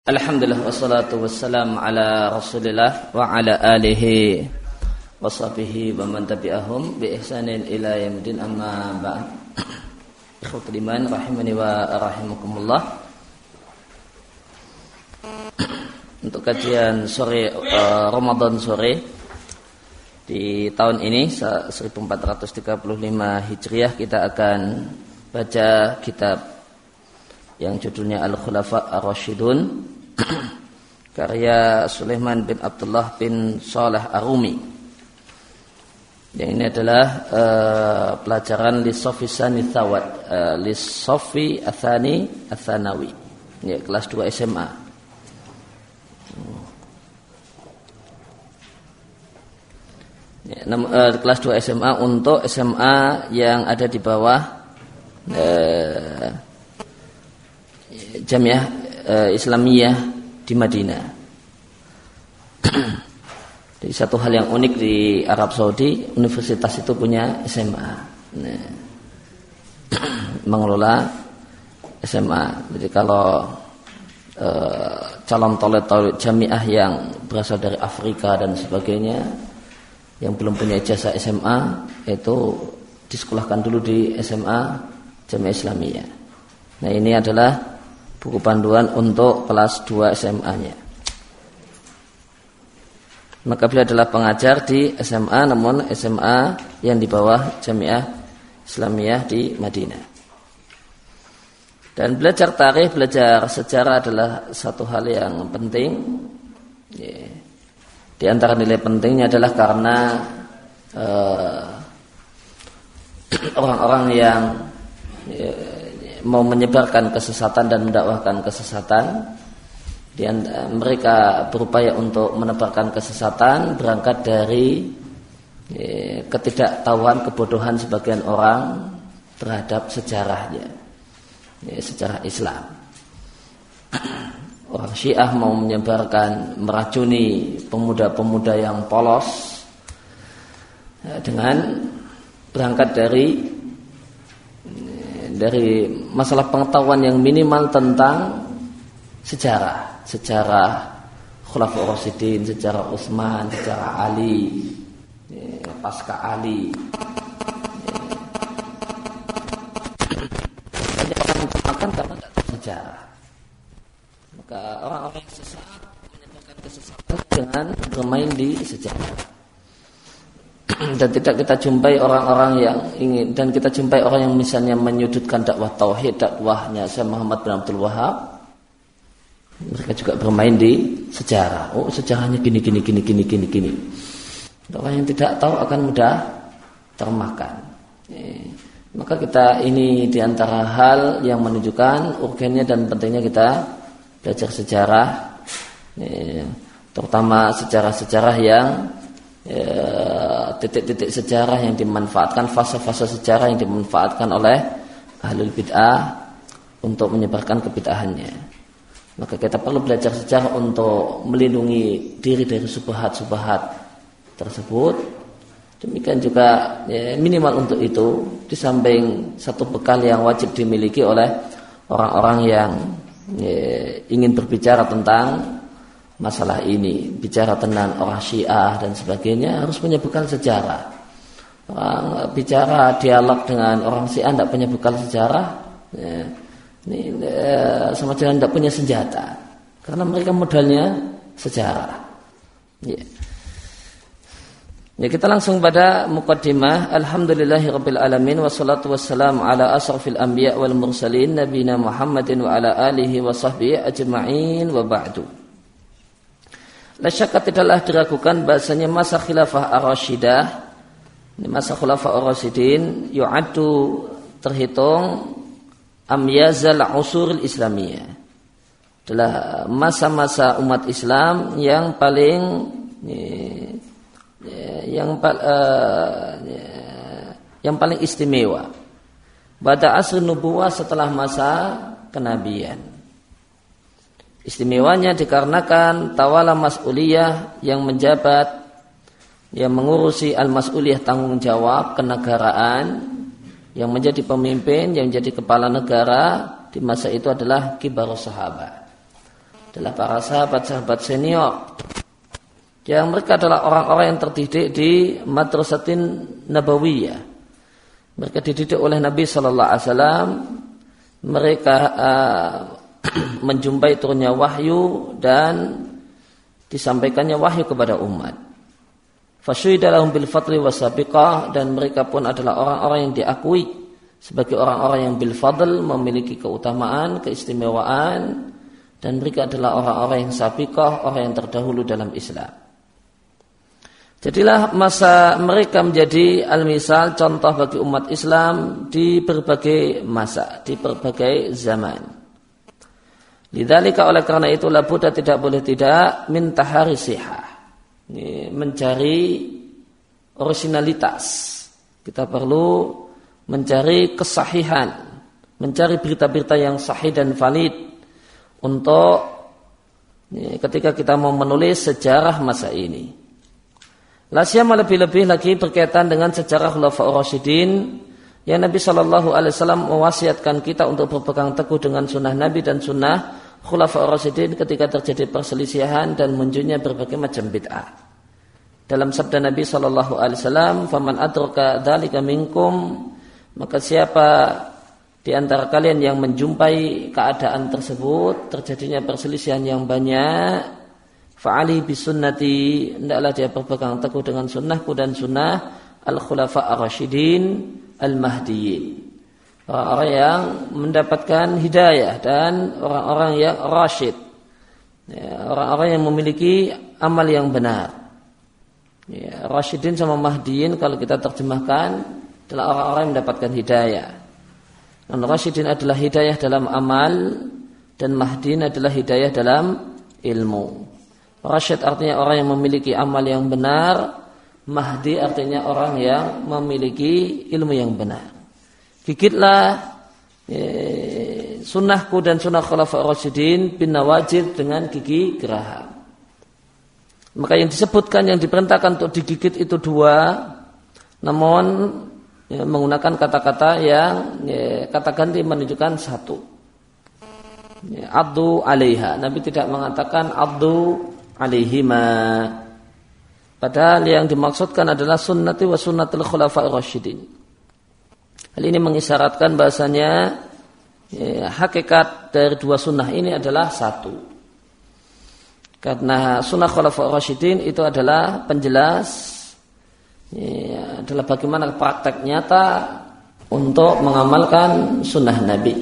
Alhamdulillah wassalatu wassalamu ala Rasulillah wa ala alihi wa sahbihi wa man tabi'ahum bi ihsanin ila yaumil amma ba'd. Ikhwatul iman rahimani wa rahimakumullah. Untuk kajian sore Ramadan sore di tahun ini 1435 Hijriah kita akan baca kitab yang judulnya Al-Khulafa Ar-Rasyidun karya Sulaiman bin Abdullah bin Saleh Ar-Rumi. Yang ini adalah pelajaran Lissofi Sani Thawad, Lissofi Athani Athanawi, ya, kelas 2 SMA. Ya, kelas 2 SMA untuk SMA yang ada di bawah Jamiah Islamiyah di Madinah. Jadi satu hal yang unik di Arab Saudi, universitas itu punya SMA, mengelola SMA. Jadi kalau calon talib jamiah yang berasal dari Afrika dan sebagainya, yang belum punya ijazah SMA, itu disekolahkan dulu di SMA Jamiah Islamiyah. Nah, ini adalah buku panduan untuk kelas 2 SMA-nya. Maka beliau adalah pengajar di SMA, namun SMA yang di bawah Jamiah Islamiyah di Madinah. Dan belajar tarikh, belajar sejarah adalah satu hal yang penting. Di antara nilai pentingnya adalah karena orang-orang yang mau menyebarkan kesesatan dan mendakwahkan kesesatan, mereka berupaya untuk menebarkan kesesatan berangkat dari ketidaktahuan, kebodohan sebagian orang terhadap sejarahnya, sejarah Islam. Orang Syiah mau menyebarkan, meracuni pemuda-pemuda yang polos dengan berangkat dari masalah pengetahuan yang minimal tentang sejarah Khulafaur Rasyidin, sejarah Utsman, sejarah Ali, pasca Ali. Banyak orang mencemarkan karena tidak tahu sejarah. Maka orang-orang yang sesat menyebarkan kesesatan dengan bermain di sejarah. Dan tidak kita jumpai orang-orang yang ingin, dan kita jumpai orang yang misalnya menyudutkan dakwah tauhid, dakwahnya Syekh Muhammad bin Abdul Wahab. Mereka juga bermain di sejarah. Oh, sejarahnya gini. Orang yang tidak tahu akan mudah termakan. Maka kita ini diantara hal yang menunjukkan urgennya dan pentingnya kita belajar sejarah, terutama sejarah-sejarah yang titik-titik sejarah yang dimanfaatkan, fase-fase sejarah yang dimanfaatkan oleh ahlul bid'ah untuk menyebarkan kebid'ahannya. Maka kita perlu belajar sejarah untuk melindungi diri dari subhat-subhat tersebut. Demikian juga minimal untuk itu, di samping satu bekal yang wajib dimiliki oleh orang-orang yang ingin berbicara tentang masalah ini, bicara tentang orang Syiah dan sebagainya, harus punya bekal sejarah. Orang bicara dialog dengan orang Syiah tidak punya bekal sejarah, ini sama dengan tidak punya senjata, karena mereka modalnya sejarah. Ya, kita langsung pada muqaddimah. Alhamdulillahirabbil alamin, wassalatu wassalamu ala asrafil anbiya wal mursalin nabiyina Muhammadin wa ala alihi wa sahbihi ajma'in, wa ba'du. La syakka tidaklah diragukan bahasanya masa khilafah ar-rasyidah, masa khulafah ar-rasyidin, yu'addu, terhitung amyazal usuril islamiyah, adalah masa-masa umat Islam yang paling istimewa. Ba'da asr nubuwah, setelah masa kenabian. Istimewanya dikarenakan tawala mas'uliyah, yang menjabat, yang mengurusi al-mas'uliyah, tanggung jawab kenegaraan, yang menjadi pemimpin, yang menjadi kepala negara di masa itu adalah kibarus sahabat, adalah para sahabat-sahabat senior yang mereka adalah orang-orang yang terdidik di Madrasatin Nabawiyah. Mereka dididik oleh Nabi sallallahu alaihi wasallam. Mereka menjumpai turunnya wahyu dan disampaikannya wahyu kepada umat. Fasyhida lahum bil fadli wasabiqah, dan mereka pun adalah orang-orang yang diakui sebagai orang-orang yang bil fadl, memiliki keutamaan, keistimewaan, dan mereka adalah orang-orang yang sabiqah, orang yang terdahulu dalam Islam. Jadilah masa mereka menjadi al-misal, contoh bagi umat Islam di berbagai masa, di berbagai zaman. Lidzalika, oleh karena itu, la budda, tidak boleh tidak, min tahari sihah, mencari originalitas. Kita perlu mencari kesahihan, mencari berita-berita yang sahih dan valid untuk ketika kita mau menulis sejarah masa ini. Lasyama, lebih-lebih lagi berkaitan dengan sejarah Khulafaur Rasyidin yang Nabi Shallallahu Alaihi Wasallam mewasiatkan kita untuk berpegang teguh dengan sunnah Nabi dan sunnah Khulafaur Rasyidin ketika terjadi perselisihan dan munculnya berbagai macam bid'ah. Dalam sabda Nabi Shallallahu Alaihi Wasallam, "Faman adraka dzalika minkum," maka siapa di antara kalian yang menjumpai keadaan tersebut, terjadinya perselisihan yang banyak, fa'ali bisunnati, hendaklah dia berpegang teguh dengan sunnahku dan sunnah al-khulafa ar-rasyidin al-mahdiyyin. Orang-orang yang mendapatkan hidayah dan orang-orang yang rasyid, orang-orang yang memiliki amal yang benar. Rasyidin sama mahdiyin kalau kita terjemahkan adalah orang-orang yang mendapatkan hidayah. Dan rasyidin adalah hidayah dalam amal, dan mahdiyin adalah hidayah dalam ilmu. Rasyid artinya orang yang memiliki amal yang benar, mahdi artinya orang yang memiliki ilmu yang benar. Gigitlah sunnahku dan sunnah khulafaur rasyidin bin nawajid dengan gigi geraham. Maka yang disebutkan, yang diperintahkan untuk digigit itu dua, namun menggunakan kata-kata yang kata ganti menunjukkan satu. Addu alaiha. Nabi tidak mengatakan addu alaihima. Padahal yang dimaksudkan adalah sunnati wa sunnatul khulafa'ir rasyidin. Hal ini mengisyaratkan bahasanya hakikat dari dua sunnah ini adalah satu. Karena sunnah khulafa'ir rasyidin itu adalah penjelas, adalah bagaimana praktek nyata untuk mengamalkan sunnah Nabi.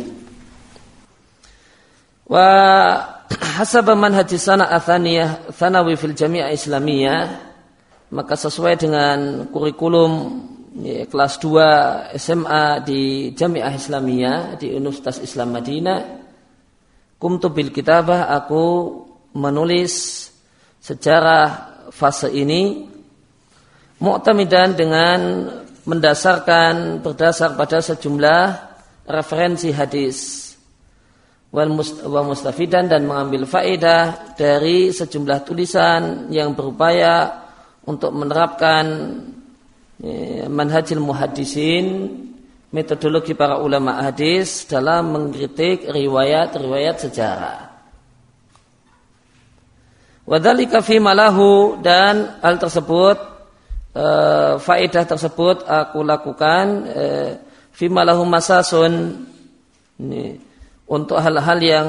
Wa hasaba manhaj sana athaniyah thanawi fil jami'ah islamiyah, maka sesuai dengan kurikulum kelas 2 SMA di Jami'ah Islamiyah di Universitas Islam Madinah, kumtu bil kitabah, aku menulis sejarah fase ini mu'tamidan dengan berdasar pada sejumlah referensi hadis wa mustafidan, dan mengambil faedah dari sejumlah tulisan yang berupaya untuk menerapkan manhajil muhaddisin, metodologi para ulama hadis dalam mengkritik riwayat-riwayat sejarah. Wadzalika fi malahu, dan hal tersebut faedah tersebut aku lakukan fi malahu masasun, untuk hal-hal yang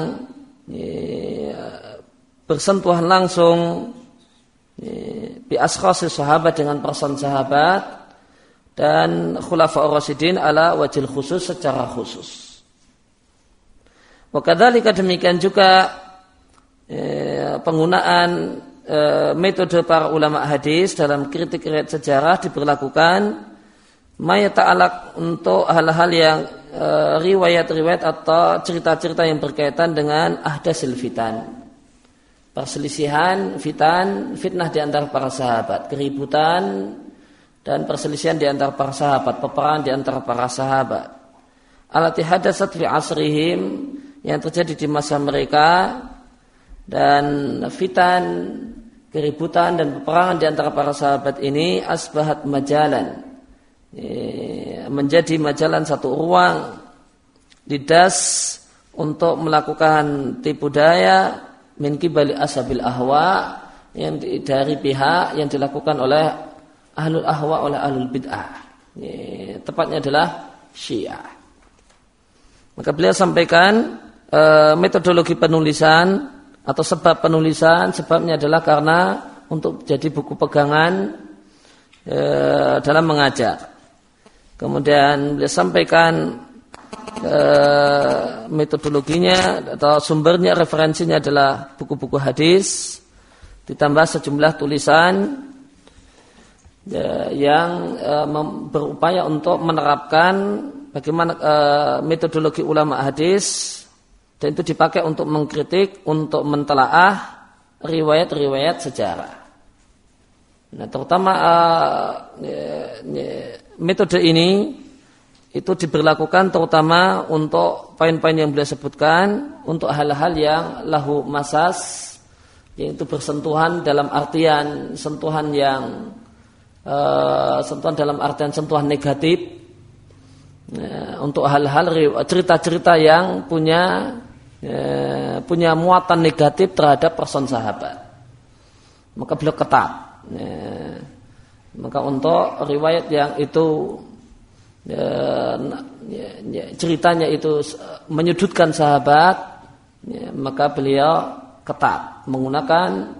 bersentuhan langsung bi askhasi sahabat, dengan person sahabat, dan khulafa'ur rasyidin ala wajil khusus, secara khusus. Wa kadzalika, demikian juga penggunaan metode para ulama hadis dalam kritik riwayat sejarah diberlakukan mayata'alaq, untuk hal-hal yang riwayat-riwayat atau cerita-cerita yang berkaitan dengan ahdasil fitan, perselisihan, fitnah di antara para sahabat, keributan dan perselisihan di antara para sahabat, peperangan di antara para sahabat. Allati hadatsat fi asrihim, yang terjadi di masa mereka, dan fitan, keributan dan peperangan di antara para sahabat ini asbahat majalan, menjadi majalan, satu ruang lidas untuk melakukan tipu daya min qibali ashabil ahwa, yang dari pihak yang dilakukan oleh ahlul ahwa, oleh ahlul bid'ah. Tepatnya adalah Syiah. Maka beliau sampaikan metodologi penulisan atau sebab penulisan, sebabnya adalah karena untuk jadi buku pegangan dalam mengajar. Kemudian beliau sampaikan metodologinya atau sumbernya, referensinya adalah buku-buku hadis ditambah sejumlah tulisan yang berupaya untuk menerapkan bagaimana metodologi ulama hadis, dan itu dipakai untuk mengkritik, untuk mentelaah riwayat-riwayat sejarah. Nah, terutama metode ini itu diberlakukan terutama untuk poin-poin yang beliau sebutkan, untuk hal-hal yang lahu masas, yaitu bersentuhan dalam artian sentuhan yang sentuhan dalam artian sentuhan negatif, untuk hal-hal cerita-cerita yang punya muatan negatif terhadap person sahabat, maka beliau ketat. Maka untuk riwayat yang itu ceritanya itu menyudutkan sahabat, maka beliau ketat menggunakan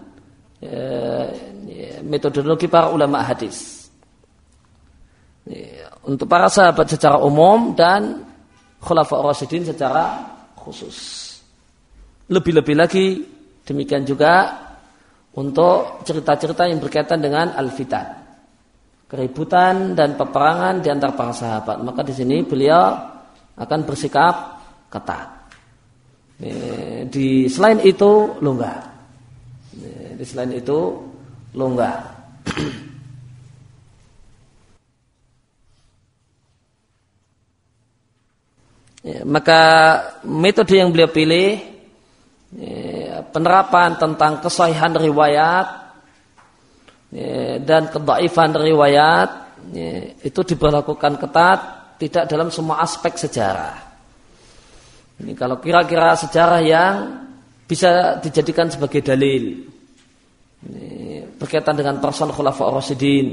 metodologi para ulama hadis untuk para sahabat secara umum dan khulafa ar-rasyidin secara khusus. Lebih-lebih lagi demikian juga untuk cerita-cerita yang berkaitan dengan al-fitan, keributan dan peperangan di antara para sahabat, maka di sini beliau akan bersikap ketat. Di selain itu longgar. Di selain itu longgar. Maka metode yang beliau pilih, penerapan tentang kesahihan riwayat dan kedhaifan riwayat, itu diberlakukan ketat, tidak dalam semua aspek sejarah. Ini kalau kira-kira sejarah yang bisa dijadikan sebagai dalil, berkaitan dengan person khulafa ar-rasyidin,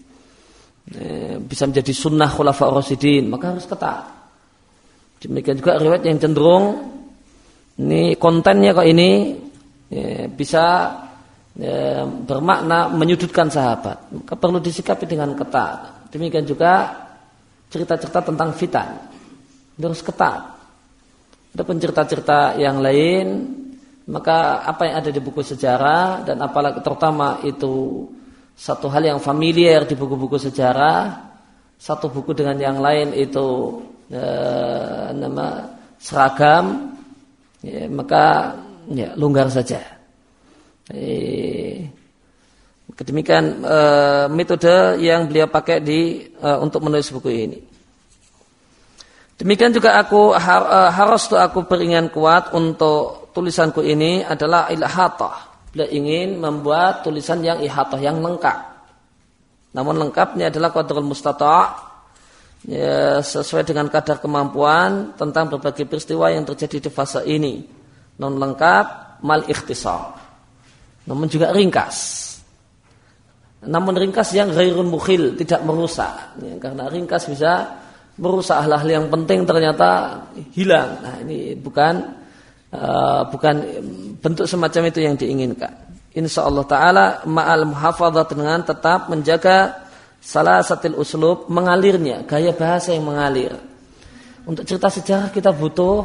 bisa menjadi sunnah khulafa ar-rasyidin, maka harus ketat. Demikian juga riwayat yang cenderung ini kontennya kok ini bisa bermakna menyudutkan sahabat, maka perlu disikapi dengan ketat. Demikian juga cerita-cerita tentang fitan, harus ketat. Ada cerita-cerita yang lain, maka apa yang ada di buku sejarah, dan apalagi terutama itu satu hal yang familiar di buku-buku sejarah, satu buku dengan yang lain itu seragam, maka longgar saja. Demikian metode yang beliau pakai untuk menulis buku ini. Demikian juga aku beringat kuat untuk tulisanku ini adalah ilhatah. Beliau ingin membuat tulisan yang ihatah, yang lengkap. Namun lengkapnya adalah qadrul mustata', sesuai dengan kadar kemampuan tentang berbagai peristiwa yang terjadi di fase ini. Non lengkap mal ikhtisar, namun juga ringkas. Namun ringkas yang ghairun mukhil, tidak merusak, karena ringkas bisa merusak hal-hal yang penting ternyata hilang. Nah, ini bukan bentuk semacam itu yang diinginkan. Insyaallah taala ma'al muhafadzah, dengan tetap menjaga salah satu uslub, mengalirnya, gaya bahasa yang mengalir. Untuk cerita sejarah kita butuh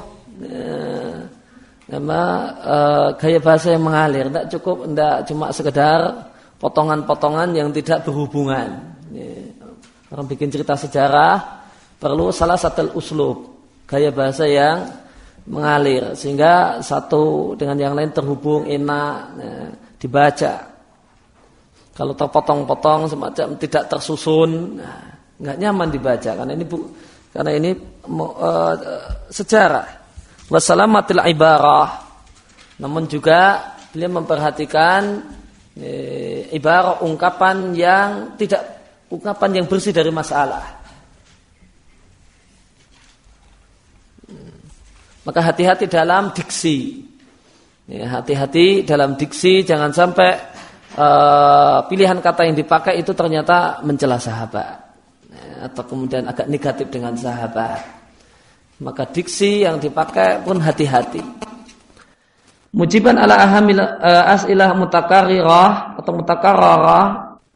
gaya bahasa yang mengalir. Tidak cuma sekedar potongan-potongan yang tidak berhubungan. Orang bikin cerita sejarah perlu salah satu uslub, gaya bahasa yang mengalir, sehingga satu dengan yang lain terhubung, enak dibaca. Kalau terpotong-potong semacam tidak tersusun, nggak nyaman dibaca, karena ini sejarah. Wassalamatil ibarah. Namun juga beliau memperhatikan ibarah, ungkapan yang bersih dari masalah. Maka hati-hati dalam diksi. Ya, hati-hati dalam diksi, jangan sampai pilihan kata yang dipakai itu ternyata mencela sahabat, ya, atau kemudian agak negatif dengan sahabat. Maka diksi yang dipakai pun hati-hati. Mujiban ala ahamil as'ilah mutakarirah atau mutakarrarah,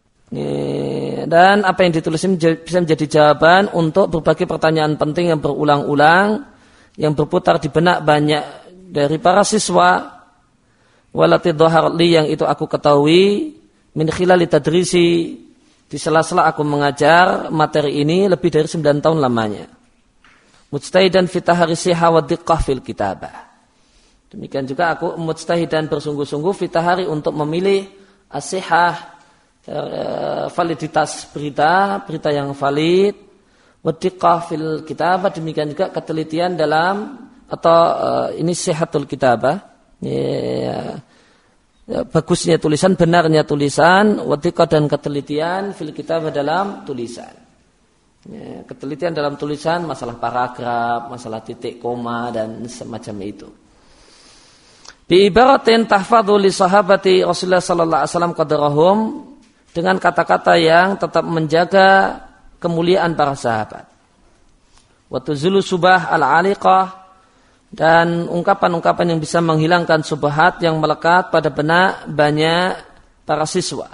dan apa yang ditulis bisa menjadi jawaban untuk berbagai pertanyaan penting yang berulang-ulang, yang berputar di benak banyak dari para siswa. Walati dhahar li, yang itu aku ketahui min khilali tadrisi, di sela-sela aku mengajar materi ini lebih dari 9 tahun lamanya. Mujtahidan fi tahrisi wa diqqah fil kitabah. Demikian juga aku mujtahidan bersungguh-sungguh fi tahari untuk memilih as-sihah, validitas berita yang valid, wa diqqah fil kitabah, demikian juga ketelitian dalam atau ini sihatul kitabah, ya, bagusnya tulisan, benarnya tulisan, wa diqqah dan ketelitian fil kitabah dalam tulisan. Ya, ketelitian dalam tulisan, masalah paragraf, masalah titik koma dan semacam itu. Bi ibaratin tahfadhu li sahabati Rasulullah sallallahu alaihi wasallam qadarahum, dengan kata-kata yang tetap menjaga kemuliaan para sahabat. Wa tuzulu subah al-aliqah, dan ungkapan-ungkapan yang bisa menghilangkan subhat yang melekat pada benak banyak para siswa.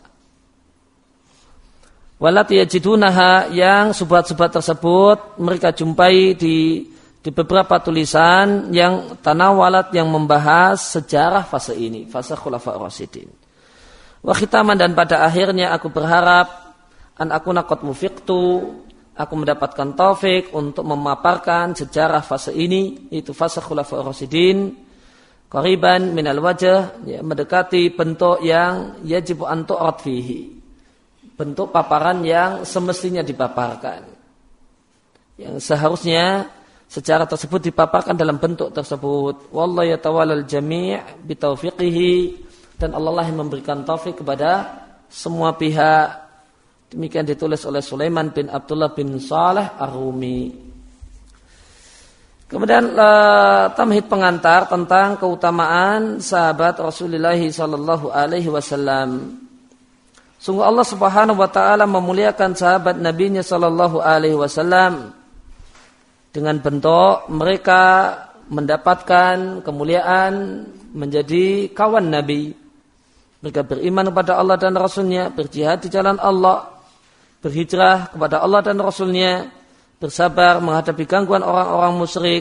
Walati yajidunaha, yang subhat-subhat tersebut mereka jumpai di beberapa tulisan yang tanawalat, yang membahas sejarah fase ini, fase Khulafaur Rasyidin. Wa khitaman, dan pada akhirnya aku berharap an akuna qad mufiqtu, aku mendapatkan taufik untuk memaparkan sejarah fase ini, itu fase Khulafaur Rasyidin, qariban minal wajh, ya, mendekati bentuk yang yajib an tu'rad fihi, bentuk paparan yang semestinya dipaparkan, yang seharusnya sejarah tersebut dipaparkan dalam bentuk tersebut. Wallahu yatawallal jami' bitaufiqihi, dan Allah lah yang memberikan taufik kepada semua pihak. Demikian ditulis oleh Sulaiman bin Abdullah bin Saleh Ar-Rumi. Kemudian tamhid pengantar tentang keutamaan sahabat Rasulullah sallallahu alaihi wasallam. Sungguh Allah Subhanahu wa taala memuliakan sahabat Nabi-Nya sallallahu alaihi wasallam dengan bentuk mereka mendapatkan kemuliaan menjadi kawan Nabi. Mereka beriman kepada Allah dan Rasul-Nya, berjihad di jalan Allah, berhijrah kepada Allah dan Rasul-Nya, bersabar menghadapi gangguan orang-orang musyrik.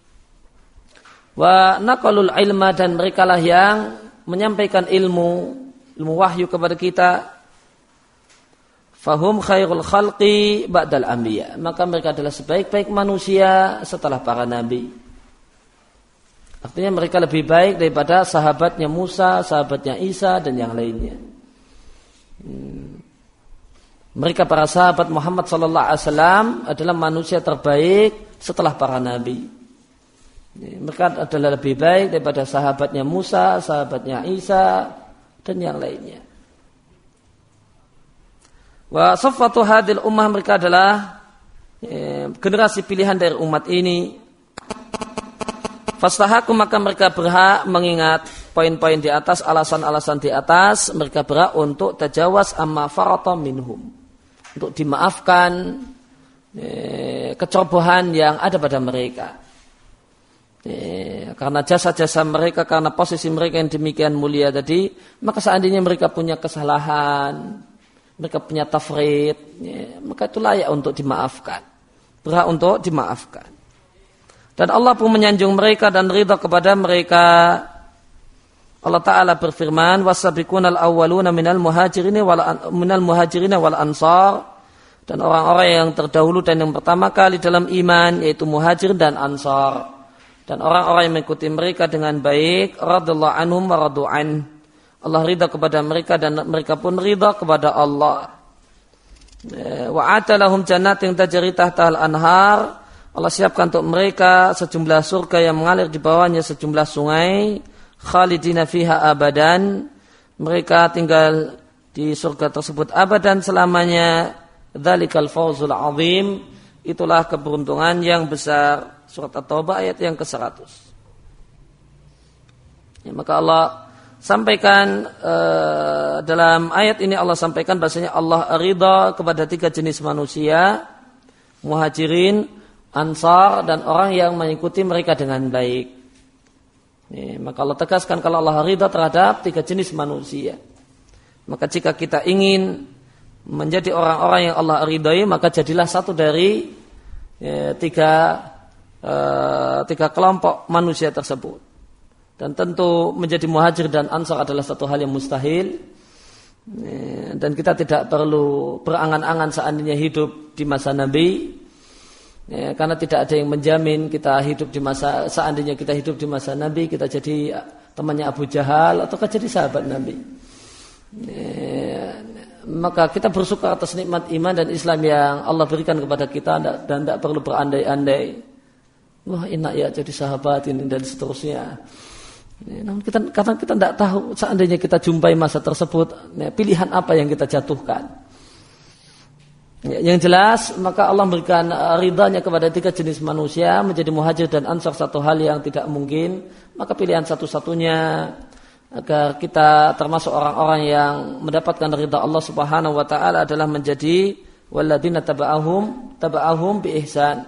Wa naqalul ilma, dan merekalah yang menyampaikan ilmu wahyu kepada kita. Fahum khairul khalqi ba'dal anbiya, maka mereka adalah sebaik-baik manusia setelah para nabi. Artinya mereka lebih baik daripada sahabatnya Musa, sahabatnya Isa, dan yang lainnya. Mereka para sahabat Muhammad sallallahu alaihi wasallam adalah manusia terbaik setelah para nabi. Mereka adalah lebih baik daripada sahabatnya Musa, sahabatnya Isa, dan yang lainnya. Wa safatu hadil ummah, mereka adalah generasi pilihan dari umat ini. Fastahaku, maka mereka berhak mengingat poin-poin di atas, alasan-alasan di atas. Mereka berhak untuk tajawas amma farata minhum, untuk dimaafkan kecerobohan yang ada pada mereka. Karena jasa-jasa mereka, karena posisi mereka yang demikian mulia tadi, maka seandainya mereka punya kesalahan, mereka punya tafrid, maka itu layak untuk dimaafkan, berhak untuk dimaafkan. Dan Allah pun menyanjung mereka dan ridha kepada mereka. Allah Ta'ala berfirman, wasabiqunal awwaluna minal muhajirin wal ansar, dan orang-orang yang terdahulu dan yang pertama kali dalam iman, yaitu muhajir dan ansar, dan orang-orang yang mengikuti mereka dengan baik, radhiyallahu anhum wa radu'an, Allah ridha kepada mereka dan mereka pun ridha kepada Allah. Wa atalahum jannatin tajri tahtal anhar, Allah siapkan untuk mereka sejumlah surga yang mengalir di bawahnya sejumlah sungai, khalidina fiha abadan, mereka tinggal di surga tersebut abadan selamanya. Dzalikal fawzul azim, itulah keberuntungan yang besar. Surat At-Taubah ayat yang ke-100. Ya, maka Allah sampaikan dalam ayat ini Allah sampaikan bahasanya Allah ridha kepada 3 jenis manusia, muhajirin, ansar, dan orang yang mengikuti mereka dengan baik. Ya, maka Allah tegaskan kalau Allah ridha terhadap 3 jenis manusia. Maka jika kita ingin menjadi orang-orang yang Allah ridhai, maka jadilah satu dari tiga kelompok manusia tersebut. Dan tentu menjadi muhajir dan ansar adalah satu hal yang mustahil. Dan kita tidak perlu berangan-angan seandainya hidup di masa Nabi. Karena tidak ada yang menjamin kita hidup di masa, seandainya kita hidup di masa Nabi, kita jadi temannya Abu Jahal ataukah jadi sahabat Nabi. Maka kita bersyukur atas nikmat iman dan Islam yang Allah berikan kepada kita dan tidak perlu berandai-andai. Wah, enak ya jadi sahabat ini dan seterusnya. Namun karena kita tidak tahu seandainya kita jumpai masa tersebut, pilihan apa yang kita jatuhkan. Yang jelas, maka Allah memberikan ridhanya kepada 3 jenis manusia, menjadi muhajir dan ansar satu hal yang tidak mungkin. Maka pilihan satu-satunya agar kita termasuk orang-orang yang mendapatkan ridha Allah Subhanahu wa taala adalah menjadi walladzina taba'ahum bi ihsan.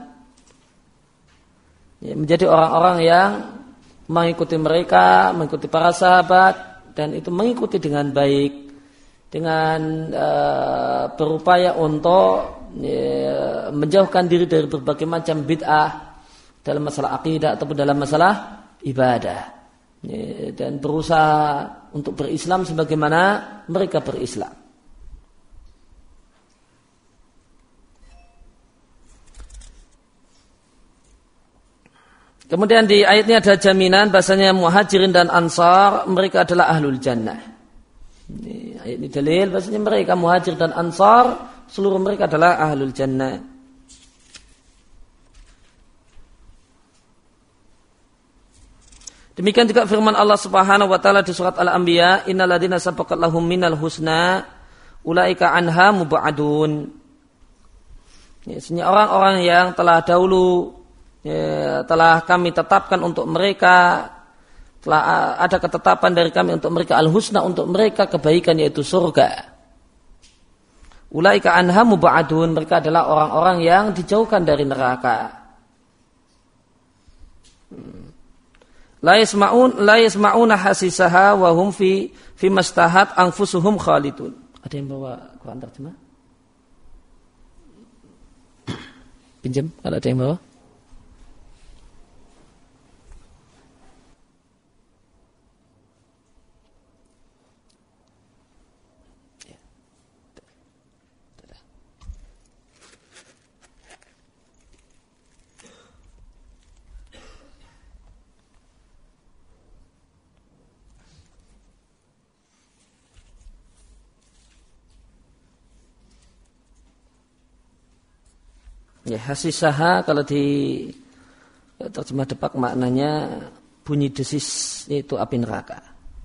Ya, menjadi orang-orang yang mengikuti mereka, mengikuti para sahabat, dan itu mengikuti dengan baik, dengan berupaya untuk menjauhkan diri dari berbagai macam bid'ah dalam masalah akidah ataupun dalam masalah ibadah, dan berusaha untuk berislam sebagaimana mereka berislam. Kemudian di ayat ini ada jaminan bahasanya muhajirin dan ansar mereka adalah ahlul jannah. Ayat ini dalil bahasanya mereka muhajir dan ansar seluruh mereka adalah ahlul jannah. Demikian juga firman Allah Subhanahu wa taala di surat Al-Anbiya, innal ladzina sabaqat lahum minal husna ulaika anha mubadun. Orang-orang yang telah dahulu telah kami tetapkan untuk mereka, telah ada ketetapan dari kami untuk mereka al-husna, untuk mereka kebaikan yaitu surga. Ulaika anha mubadun, mereka adalah orang-orang yang dijauhkan dari neraka. La yasma'una hasisaha wa hum fi mastahat anfusuhum khalidun. Ada yang bawa Quran terjemah? Pinjam kalau ada yang bawa. Ya, hasisaha kalau di terjemah Depak maknanya bunyi desis, yaitu api neraka.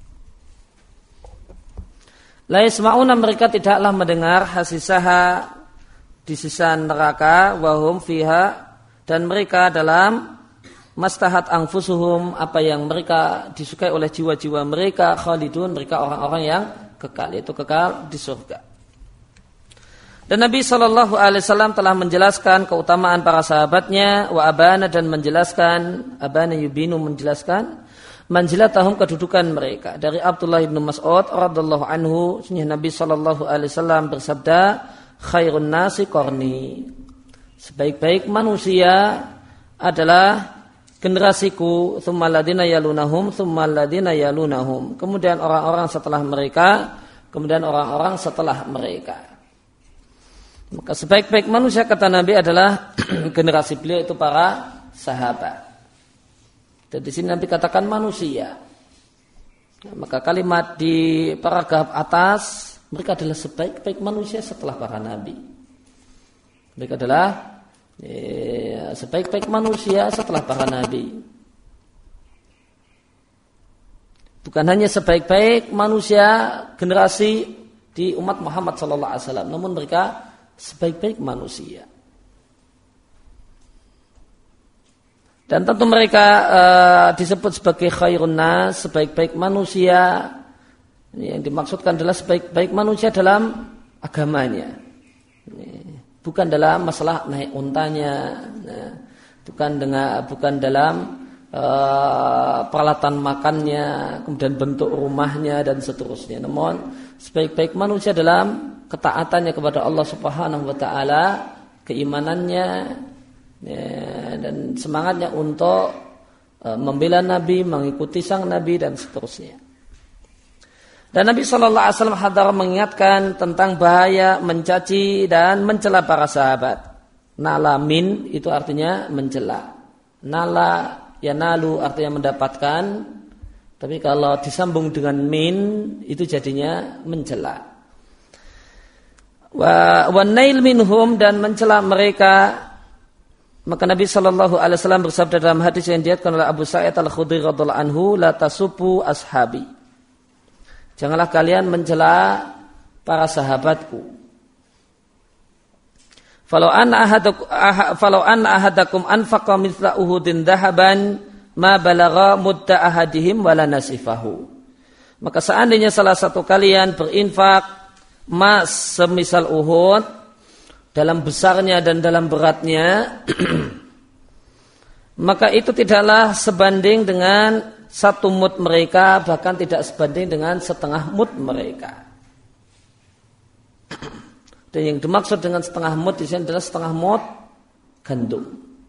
La yasma'una, mereka tidaklah mendengar hasisaha di sisa neraka, wahum fiha, dan mereka dalam mastahat anfusuhum, apa yang mereka disukai oleh jiwa-jiwa mereka, khalidun, mereka orang-orang yang kekal, yaitu kekal di surga. Dan Nabi SAW telah menjelaskan keutamaan para sahabatnya, wa abana, dan menjelaskan, abana yubinu, menjelaskan manzilatahum, kedudukan mereka. Dari Abdullah bin Mas'ud radhiyallahu anhu, Nabi SAW bersabda, khairun nasi qarni, sebaik-baik manusia adalah generasiku, tsumma alladziina yalunahum, tsumma alladziina yalunahum, kemudian orang-orang setelah mereka, kemudian orang-orang setelah mereka. Maka sebaik-baik manusia, kata Nabi, adalah generasi beliau itu para sahabat. Dan di sini Nabi katakan manusia. Maka kalimat di paragraf atas, mereka adalah sebaik-baik manusia setelah para nabi. Mereka adalah sebaik-baik manusia setelah para nabi. Bukan hanya sebaik-baik manusia generasi di umat Muhammad SAW, namun mereka sebaik-baik manusia. Dan tentu mereka disebut sebagai khairun nas, sebaik-baik manusia. Yang dimaksudkan adalah sebaik-baik manusia dalam agamanya. Bukan dalam masalah naik untanya, bukan dalam peralatan makannya, kemudian bentuk rumahnya dan seterusnya. Namun sebaik-baik manusia dalam ketaatannya kepada Allah Subhanahu wa taala, keimanannya, dan semangatnya untuk membela Nabi, mengikuti sang Nabi dan seterusnya. Dan Nabi sallallahu alaihi wasallam hadar mengingatkan tentang bahaya mencaci dan mencela para sahabat. Nala min itu artinya mencela. Nala yanalu artinya mendapatkan, tapi kalau disambung dengan min itu jadinya mencela. Wa nail minhum, dan mencela mereka. Maka Nabi sallallahu alaihi wasallam bersabda dalam hadis yang diriwayatkan oleh Abu Sa'id Al-Khudri radhiyallahu anhu, la tasubbu ashabi. Janganlah kalian mencela para sahabatku. Falau anna ahadakum anfaqa mithla Uhudin dhahaban ma balagha mudda ahadihim wala nasifahu. Maka seandainya salah satu kalian berinfak emas semisal Uhud dalam besarnya dan dalam beratnya, maka itu tidaklah sebanding dengan satu mud mereka, bahkan tidak sebanding dengan setengah mud mereka. Dan yang dimaksud dengan setengah mud di sini adalah setengah mud gandum.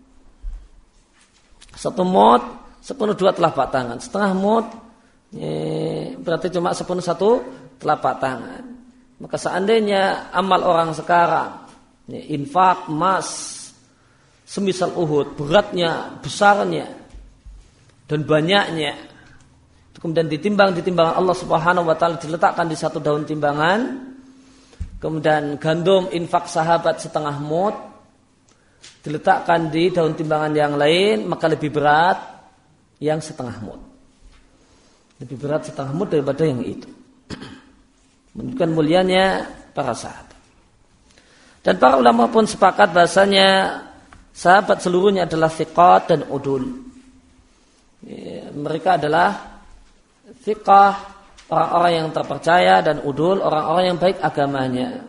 Satu mud sepenuh 2 telapak tangan. Setengah mud berarti cuma sepenuh 1 telapak tangan. Maka seandainya amal orang sekarang, infak emas semisal Uhud, beratnya, besarnya dan banyaknya, kemudian ditimbang di timbangan Allah Subhanahu wa taala, diletakkan di satu daun timbangan, kemudian gandum infak sahabat setengah mud diletakkan di daun timbangan yang lain, maka lebih berat yang setengah mud. Lebih berat setengah mud daripada yang itu. Menunjukkan mulianya para sahabat. Dan para ulama pun sepakat bahasanya sahabat seluruhnya adalah thiqat dan udul. Mereka adalah thiqah, orang-orang yang terpercaya, dan udul, orang-orang yang baik agamanya.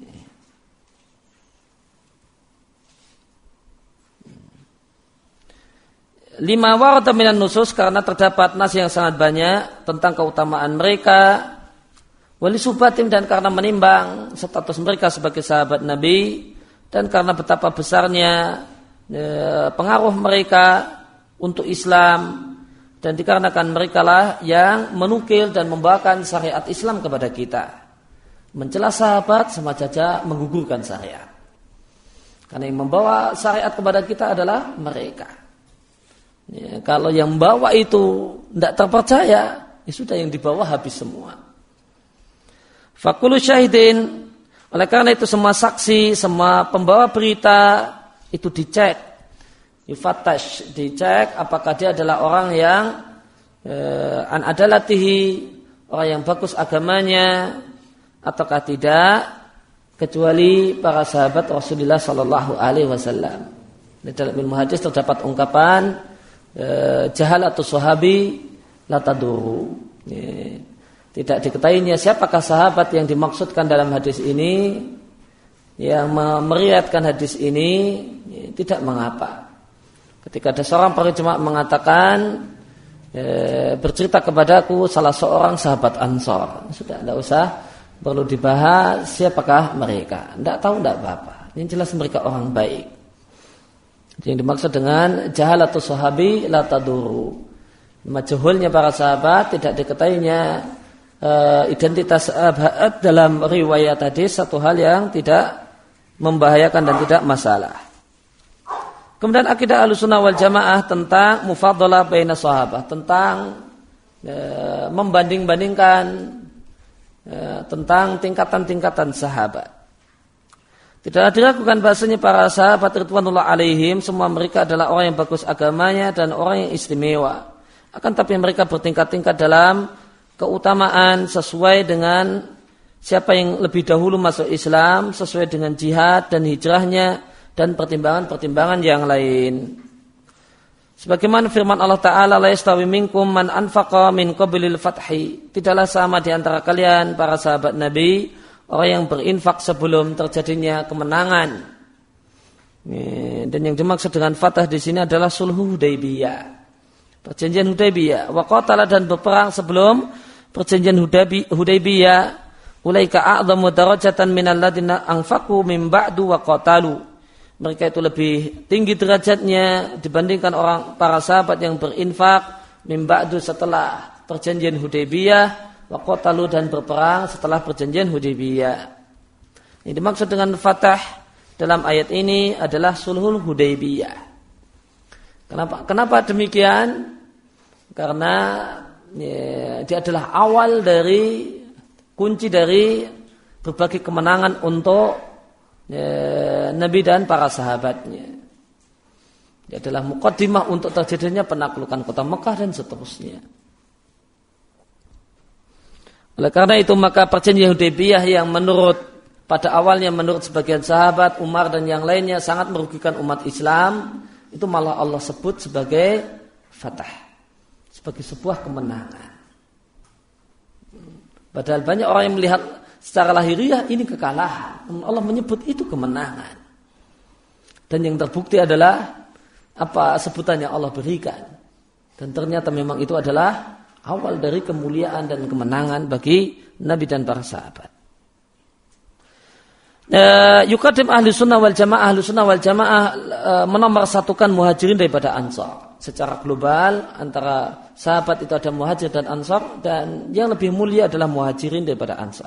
Lima warada minan nusus, karena terdapat nas yang sangat banyak tentang keutamaan mereka. Wali subatim, dan karena menimbang status mereka sebagai sahabat Nabi, dan karena betapa besarnya pengaruh mereka untuk Islam, dan dikarenakan mereka lah yang menukil dan membawakan syariat Islam kepada kita. Mencela sahabat sama saja menggugurkan syariat, karena yang membawa syariat kepada kita adalah mereka. Kalau yang membawa itu tidak terpercaya, ya sudah, yang dibawa habis semua. Fakulu syahidin, oleh karena itu semua saksi, semua pembawa berita itu dicek, yufatash, dicek apakah dia adalah orang yang an adalatihi, orang yang bagus agamanya ataukah tidak, kecuali para sahabat Rasulullah sallallahu alaihi wasallam. Di dalam ilmu hadis terdapat ungkapan jahalatu sahabi la taduru. Tidak diketahuinya siapakah sahabat yang dimaksudkan dalam hadis ini, yang meriwayatkan hadis ini, tidak mengapa. Ketika ada seorang penjemaah mengatakan, bercerita kepadaku salah seorang sahabat Ansor, sudah, tidak usah perlu dibahas siapakah mereka, tidak tahu, tidak apa-apa. Yang jelas mereka orang baik. Yang dimaksud dengan jahalatu sahabi la taduru, majhulnya para sahabat, tidak diketahuinya identitas sahabat dalam riwayat hadis, satu hal yang tidak membahayakan dan tidak masalah. Kemudian akidah Ahlussunnah wal Jamaah tentang mufadhalah baina sahabat, tentang membanding-bandingkan tentang tingkatan-tingkatan sahabat. Tidaklah diragukan bahasanya para sahabat ridwanullah alaihim, semua mereka adalah orang yang bagus agamanya dan orang yang istimewa. Akan tapi mereka bertingkat-tingkat dalam keutamaan sesuai dengan siapa yang lebih dahulu masuk Islam, sesuai dengan jihad dan hijrahnya, dan pertimbangan-pertimbangan yang lain. Sebagaimana firman Allah Ta'ala, la yastawi minkum man anfaqa min qablil fathi. Tidaklah sama di antara kalian para sahabat Nabi orang yang berinfak sebelum terjadinya kemenangan. Dan yang dimaksud dengan fatah di sini adalah sulhu Hudaybiyah, perjanjian Hudaybiyah. Wa qatala, dan berperang sebelum perjanjian Hudaybiyah. Ulaika a'dhamu darajatan minal ladzina anfaqu min ba'du wa qatalu. Mereka itu lebih tinggi derajatnya dibandingkan para sahabat yang berinfak min ba'du, setelah perjanjian Hudaybiyah, wa qatalu, dan berperang setelah perjanjian Hudaybiyah. Yang dimaksud dengan fatah dalam ayat ini adalah sulhul Hudaybiyah. Kenapa demikian? Karena dia adalah awal dari kunci dari berbagai kemenangan untuk Nabi dan para sahabatnya. Dia adalah muqaddimah untuk terjadinya penaklukan kota Mekah dan seterusnya. Oleh karena itu maka perjanjian Hudaybiyah yang pada awalnya menurut sebagian sahabat, Umar dan yang lainnya sangat merugikan umat Islam, itu malah Allah sebut sebagai fatah, sebagai sebuah kemenangan. Padahal banyak orang yang melihat secara lahiriah ini kekalahan, Allah menyebut itu kemenangan. Dan yang terbukti adalah apa sebutannya Allah berikan. Dan ternyata memang itu adalah awal dari kemuliaan dan kemenangan bagi Nabi dan para sahabat. Yuqaddim ahli sunnah wal jamaah menomorsatukan muhajirin daripada ansar. Secara global antara sahabat itu ada muhajir dan ansar, dan yang lebih mulia adalah muhajirin daripada ansar.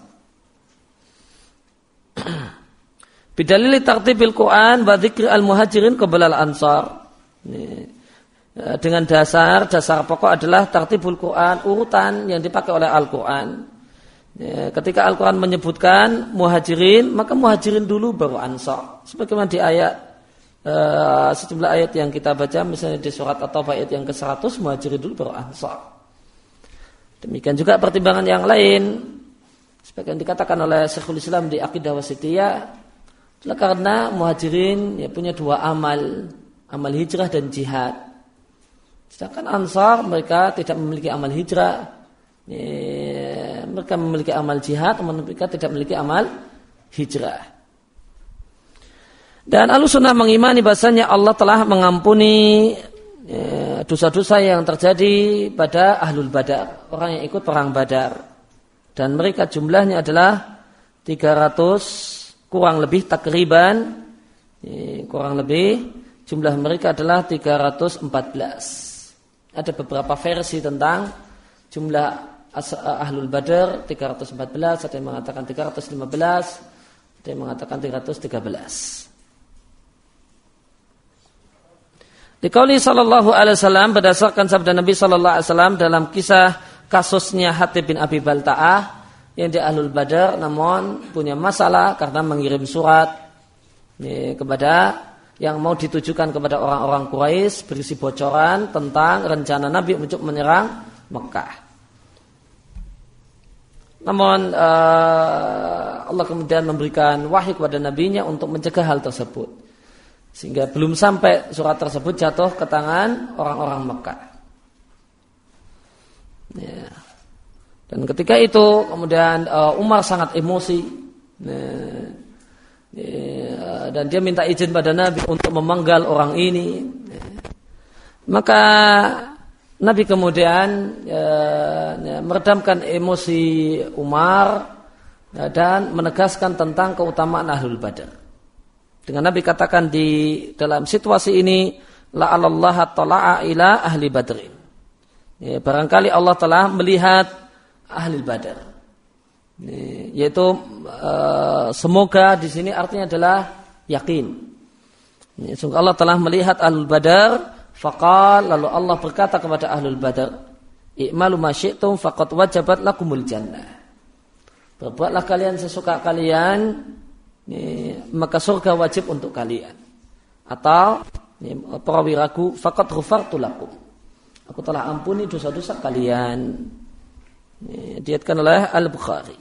Bidalili tartibil Quran wa dzikri al muhajirin qabla al ansar. Dengan dasar pokok adalah tartibul Quran, urutan yang dipakai oleh Al-Quran. Ketika Al-Quran menyebutkan muhajirin, maka muhajirin dulu baru ansar. Sebagaimana di ayat sejumlah ayat yang kita baca, misalnya di surat At-Taubah ayat yang ke-100, muhajirin dulu baru ansar. Demikian juga pertimbangan yang lain, sebagian dikatakan oleh Syekhul Islam di Aqidah Wasithiyah, adalah karena muhajirin punya dua amal hijrah dan jihad. Sedangkan ansar mereka tidak memiliki amal hijrah. Mereka memiliki amal jihad, mereka tidak memiliki amal hijrah. Dan Ahlussunnah mengimani bahasanya Allah telah mengampuni dosa-dosa yang terjadi pada Ahlul Badar, orang yang ikut perang Badar. Dan mereka jumlahnya adalah 300 kurang lebih takriban, kurang lebih jumlah mereka adalah 314. Ada beberapa versi tentang jumlah Ahlul Badar 314, ada yang mengatakan 315, ada yang mengatakan 313. Dikauli sallallahu alaihi wasallam, berdasarkan sabda Nabi sallallahu alaihi wasallam dalam kisah kasusnya Hatib bin Abi Balta'ah yang di Ahlul Badar namun punya masalah karena mengirim surat kepada yang mau ditujukan kepada orang-orang Quraisy berisi bocoran tentang rencana Nabi untuk menyerang Mekah. Namun Allah kemudian memberikan wahyu kepada nabinya untuk mencegah hal tersebut, sehingga belum sampai surat tersebut jatuh ke tangan orang-orang Mekah. Ya. Dan ketika itu kemudian Umar sangat emosi, dan dia minta izin pada Nabi untuk memenggal orang ini. Maka Nabi kemudian meredamkan emosi Umar dan menegaskan tentang keutamaan Ahlul Badar. Dengan Nabi katakan di dalam situasi ini, la'allallaha tala'a ila ahli badrin. Barangkali Allah telah melihat Ahlul Badar. Yaitu semoga di sini artinya adalah yakin. Sungguh Allah telah melihat Ahlul Badar. Faqal, lalu Allah berkata kepada Ahlul Badar, i'malu ma syi'tum faqad wajabat lakumul jannah. Berbuatlah kalian sesuka kalian, maka surga wajib untuk kalian. Atau perawi ragu, faqad ghafartu lakum. Aku telah ampuni dosa-dosa kalian. Diriwayatkan oleh Al-Bukhari.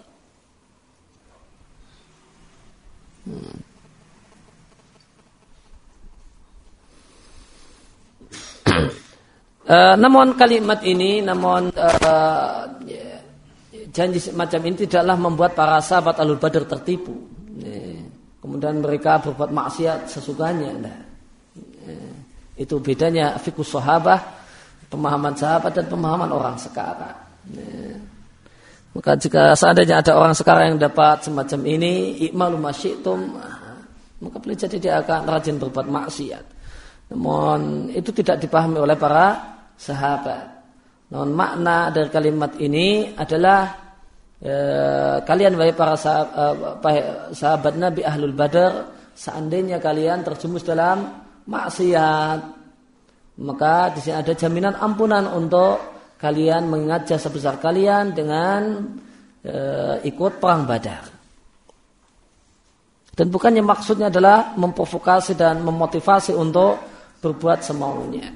Namun kalimat ini, janji semacam ini tidaklah membuat para sahabat Ahlul Badar tertipu. Kemudian mereka berbuat maksiat sesukanya. Nah, itu bedanya fiqh sahabah, pemahaman sahabat dan pemahaman orang sekarang. Maka jika seandainya ada orang sekarang yang dapat semacam ini, i'malu ma syi'tum, maka boleh jadi dia akan rajin berbuat maksiat. Namun itu tidak dipahami oleh para sahabat. Namun makna dari kalimat ini adalah kalian wahai para sahabat Nabi Ahlul Badar, seandainya kalian terjumus dalam maksiat, maka di sini ada jaminan ampunan untuk kalian mengingat jasa besar kalian dengan ikut perang Badar. Dan bukannya maksudnya adalah memprovokasi dan memotivasi untuk berbuat semaunya.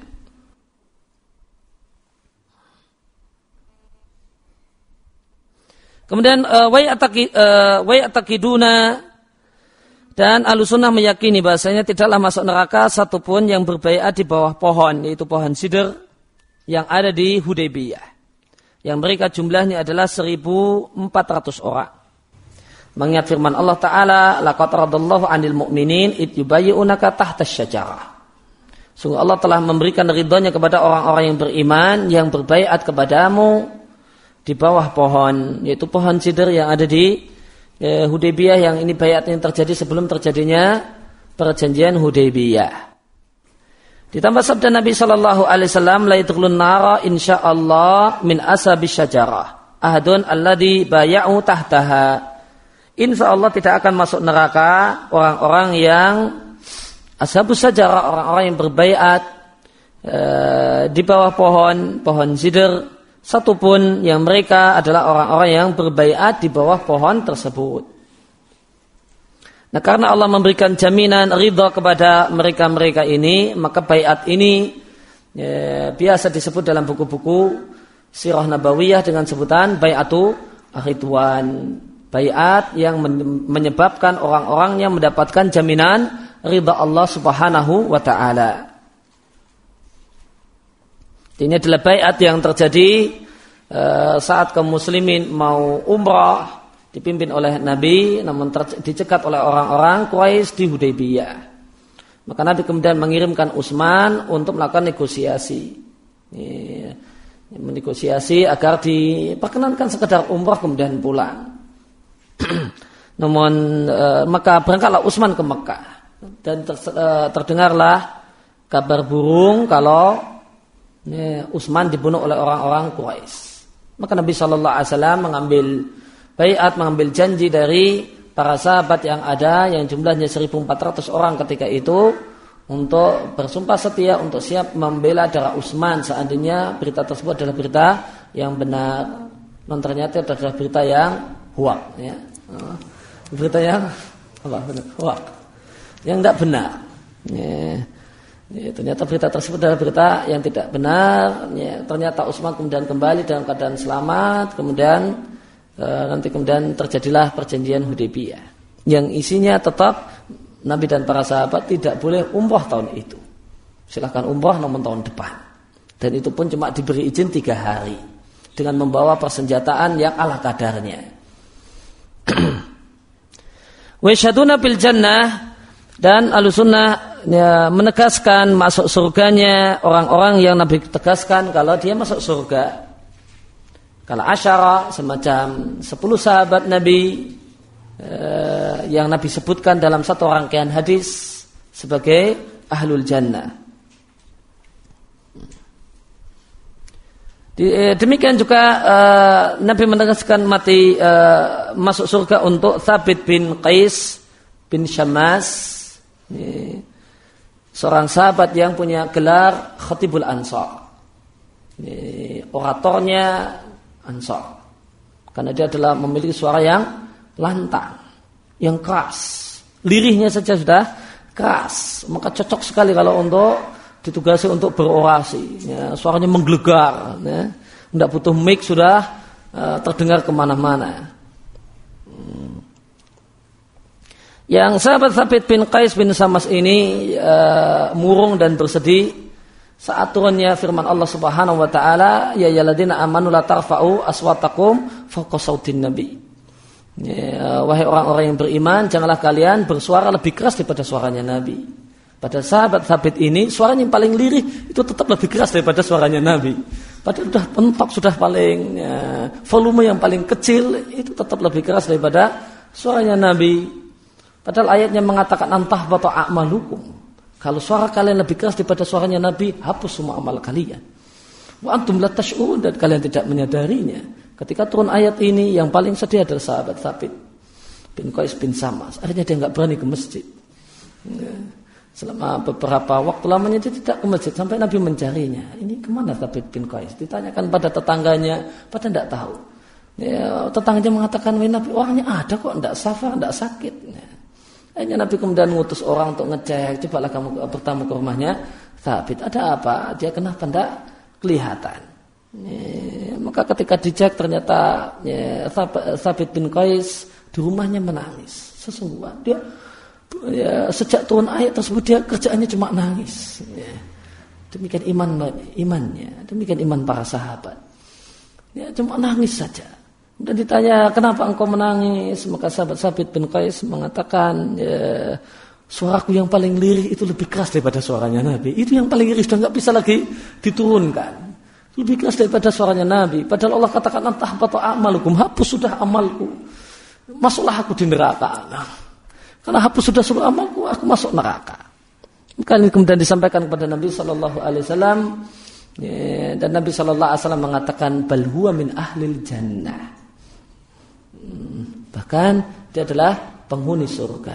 Kemudian wa ya'taqiduna, dan Ahlussunnah meyakini bahasanya tidaklah masuk neraka satupun yang berbaiat di bawah pohon, yaitu pohon sidr yang ada di Hudaybiyah, yang mereka jumlahnya adalah 1.400 orang. Mengingat firman Allah Ta'ala, laqad radallahu 'anil mu'minin id yubayyi'unaka tahta asy-syajarah. Sungguh Allah telah memberikan ridhonya kepada orang-orang yang beriman yang berbaiat kepadamu di bawah pohon, yaitu pohon sidr yang ada di Hudaybiyah, yang ini baiat yang terjadi sebelum terjadinya perjanjian Hudaybiyah. Ditambah sabda Nabi sallallahu alaihi wasallam, la yadkhulun nara insyaallah min ashabis syajarah ahadun alladhi bay'u tahtaha. Insyaallah tidak akan masuk neraka orang-orang yang ashabus syajarah, orang-orang yang berbaiat di bawah pohon sidr, satupun yang mereka adalah orang-orang yang berbaiat di bawah pohon tersebut. Nah, karena Allah memberikan jaminan ridha kepada mereka-mereka ini, maka baiat ini biasa disebut dalam buku-buku sirah nabawiyah dengan sebutan baiatu ridwan. Baiat yang menyebabkan orang-orangnya mendapatkan jaminan ridha Allah Subhanahu wa taala. Ini adalah baiat yang terjadi saat kaum muslimin mau umrah dipimpin oleh Nabi, namun dicegat oleh orang-orang Quraisy di Hudaybiyah. Maka Nabi kemudian mengirimkan Utsman untuk melakukan negosiasi, menegosiasi agar diperkenankan sekedar umrah kemudian pulang. Namun maka berangkatlah Utsman ke Mekah dan terdengarlah kabar burung kalau Utsman dibunuh oleh orang-orang Quraisy. Maka Nabi Shallallahu Alaihi Wasallam mengambil janji dari para sahabat yang ada, yang jumlahnya 1.400 orang ketika itu, untuk bersumpah setia untuk siap membela darah Utsman seandainya berita tersebut adalah berita yang benar. Non ternyata adalah berita yang hoak, ya. Berita yang hoak, yang tidak benar. Ya, ternyata berita tersebut adalah berita yang tidak benar. Ya, ternyata Utsman kemudian kembali dalam keadaan selamat. Kemudian terjadilah perjanjian Hudaybiyah yang isinya tetap Nabi dan para sahabat tidak boleh umrah tahun itu. Silahkan umrah namun tahun depan. Dan itu pun cuma diberi izin 3 hari dengan membawa persenjataan yang ala kadarnya. Wa yashhaduna bil jannah, dan Ahlussunnah menegaskan masuk surganya orang-orang yang Nabi tegaskan kalau dia masuk surga. Kalau asyara, semacam 10 sahabat Nabi yang Nabi sebutkan dalam satu rangkaian hadis sebagai ahlul jannah. Demikian juga Nabi menegaskan masuk surga untuk Thabit bin Qais bin Syammas, seorang sahabat yang punya gelar Khatibul Ansar, oratornya Ansar, karena dia adalah memiliki suara yang lantang, yang keras, lirihnya saja sudah keras, maka cocok sekali kalau untuk ditugasi untuk berorasi, ya, suaranya menggelegar, ya, tidak butuh mic sudah terdengar kemana-mana. Yang sahabat Thabit bin Qais bin Syammas ini murung dan bersedih saat turunnya firman Allah Subhanahu wa taala, ya ayyuhalladzina amanu la tarfa'u aswatakum fawqa sautin nabi. Ya, wahai orang-orang yang beriman, janganlah kalian bersuara lebih keras daripada suaranya Nabi. Pada sahabat Thabit ini, suaranya yang paling lirih itu tetap lebih keras daripada suaranya Nabi. Padahal sudah pentok, sudah paling volume yang paling kecil itu tetap lebih keras daripada suaranya Nabi. Padahal ayatnya mengatakan antah bata a'malukum. Kalau suara kalian lebih keras daripada suaranya Nabi, hapus semua amal kalian. Wa antum la tash'urun, dan kalian tidak menyadarinya. Ketika turun ayat ini, yang paling sedih adalah sahabat Thabit bin Qais bin Shammas. Akhirnya dia enggak berani ke masjid. Selama beberapa waktu lamanya dia tidak ke masjid sampai Nabi mencarinya. Ini kemana Thabit bin Qais? Ditanyakan pada tetangganya, pada tidak tahu. Ya, tetangganya mengatakan, Nabi orangnya ada kok, tidak safar, tidak sakit. Akhirnya Nabi kemudian ngutus orang untuk ngecek. Cobalah kamu pertama ke rumahnya Thabit. Ada apa? Dia kenapa tidak kelihatan? Maka ketika dicek ternyata Thabit bin Qais di rumahnya menangis. Sesungguhnya dia sejak turun ayat tersebut dia kerjaannya cuma nangis. Demikian imannya, demikian iman para sahabat. Cuma nangis saja. Dan ditanya kenapa engkau menangis, maka sahabat Thabit bin Qais mengatakan, suaraku yang paling lirih itu lebih keras daripada suaranya Nabi. Itu yang paling lirih, sudah nggak bisa lagi diturunkan. Lebih keras daripada suaranya Nabi. Padahal Allah katakan antah bata a'malukum, hapus sudah amalku, masuklah aku di neraka. Karena hapus sudah seluruh amalku, aku masuk neraka. Maka ini kemudian disampaikan kepada Nabi Sallallahu Alaihi Wasallam, dan Nabi Sallallahu Alaihi Wasallam mengatakan bal huwa min ahlil jannah. Bahkan dia adalah penghuni surga.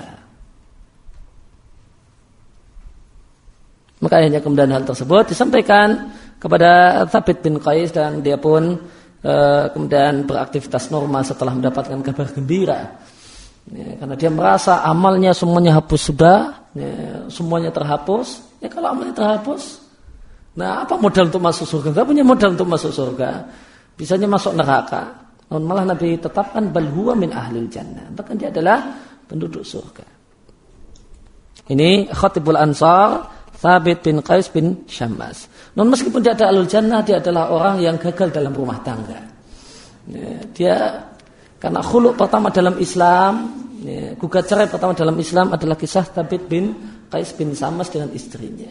Maka akhirnya kemudian hal tersebut disampaikan kepada Thabit bin Qais, dan dia pun kemudian beraktivitas normal setelah mendapatkan kabar gembira. Karena dia merasa amalnya semuanya hapus sudah, semuanya terhapus. Kalau amalnya terhapus, nah apa modal untuk masuk surga? Tidak punya modal untuk masuk surga, bisanya masuk neraka. Namun malah Nabi tetapkan bal huwa min ahlil jannah, bahkan dia adalah penduduk surga. Ini Khatibul Ansar Thabit bin Qais bin Shammas. Namun meskipun dia ada ahlul jannah, dia adalah orang yang gagal dalam rumah tangga. Dia karena khulu' pertama dalam Islam, gugat cerai pertama dalam Islam adalah kisah Thabit bin Qais bin Shammas dengan istrinya.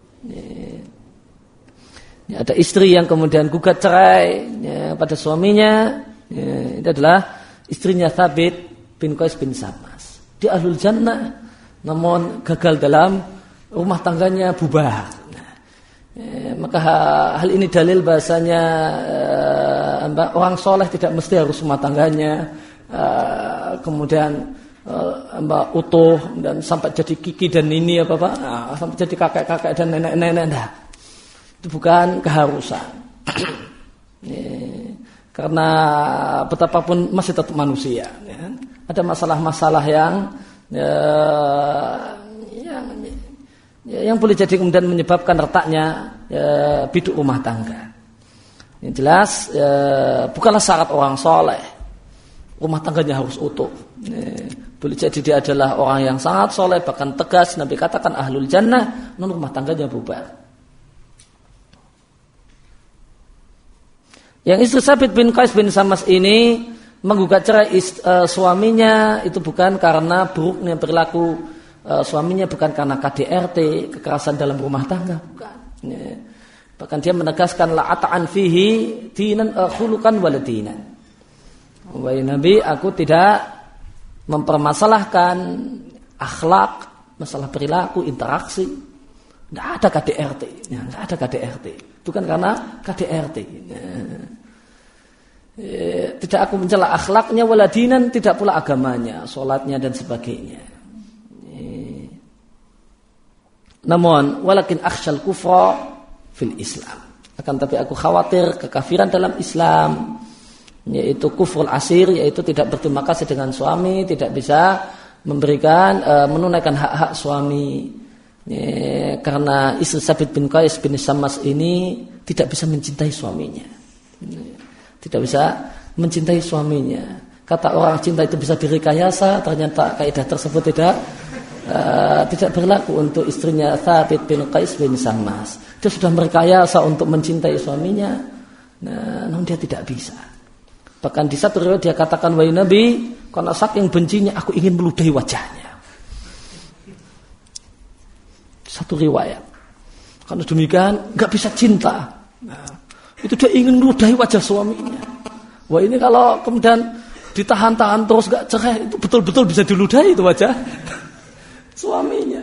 Ada istri yang kemudian gugat cerai pada suaminya. Itu adalah istrinya Thabit bin Qais bin Shammas. Dia ahlul jannah, namun gagal dalam rumah tangganya, bubar. Maka hal ini dalil bahasanya orang soleh tidak mesti harus rumah tangganya kemudian utuh dan sampai jadi kiki dan ini sampai jadi kakek-kakek dan nenek-nenek. Nah, itu bukan keharusan. Karena betapapun masih tetap manusia. Ada masalah-masalah yang boleh jadi kemudian menyebabkan retaknya biduk rumah tangga. Yang jelas bukanlah syarat orang soleh rumah tangganya harus utuh. Boleh jadi dia adalah orang yang sangat soleh, bahkan tegas, Nabi katakan ahlul jannah, non rumah tangganya bubar. Yang istri Thabit bin Qais bin Shammas ini menggugat cerai suaminya itu bukan karena buruknya perilaku suaminya, bukan karena KDRT, kekerasan dalam rumah tangga, bukan. Bahkan dia menegaskan la'ata'an fihi dinan khuluqan waladinan. Wahai Nabi, aku tidak mempermasalahkan akhlak, masalah perilaku, interaksi. Tidak ada KDRT, tidak ada KDRT. Bukan karena KDRT. Tidak aku mencela akhlaknya, waladinan, tidak pula agamanya, sholatnya dan sebagainya. Namun walakin akhsyal kufra fil Islam. Akan tapi aku khawatir kekafiran dalam Islam, yaitu kufrul asir, yaitu tidak berterima kasih dengan suami, tidak bisa memberikan menunaikan hak-hak suami. Karena istri Thabit bin Qais bin Shammas ini tidak bisa mencintai suaminya. Tidak bisa mencintai suaminya. Kata orang cinta itu bisa direkayasa, ternyata kaidah tersebut tidak berlaku untuk istrinya Thabit bin Qais bin Shammas. Dia sudah merekayasa untuk mencintai suaminya. Nah, namun dia tidak bisa. Bahkan di satu riwayat dia katakan, wahai Nabi, karena saking bencinya aku ingin meludahi wajahnya. Satu riwayat. Karena demikian nggak bisa cinta. Nah, itu dia ingin meludahi wajah suaminya. Wah, ini kalau kemudian ditahan-tahan terus nggak cerai, itu betul-betul bisa diludahi itu wajah suaminya.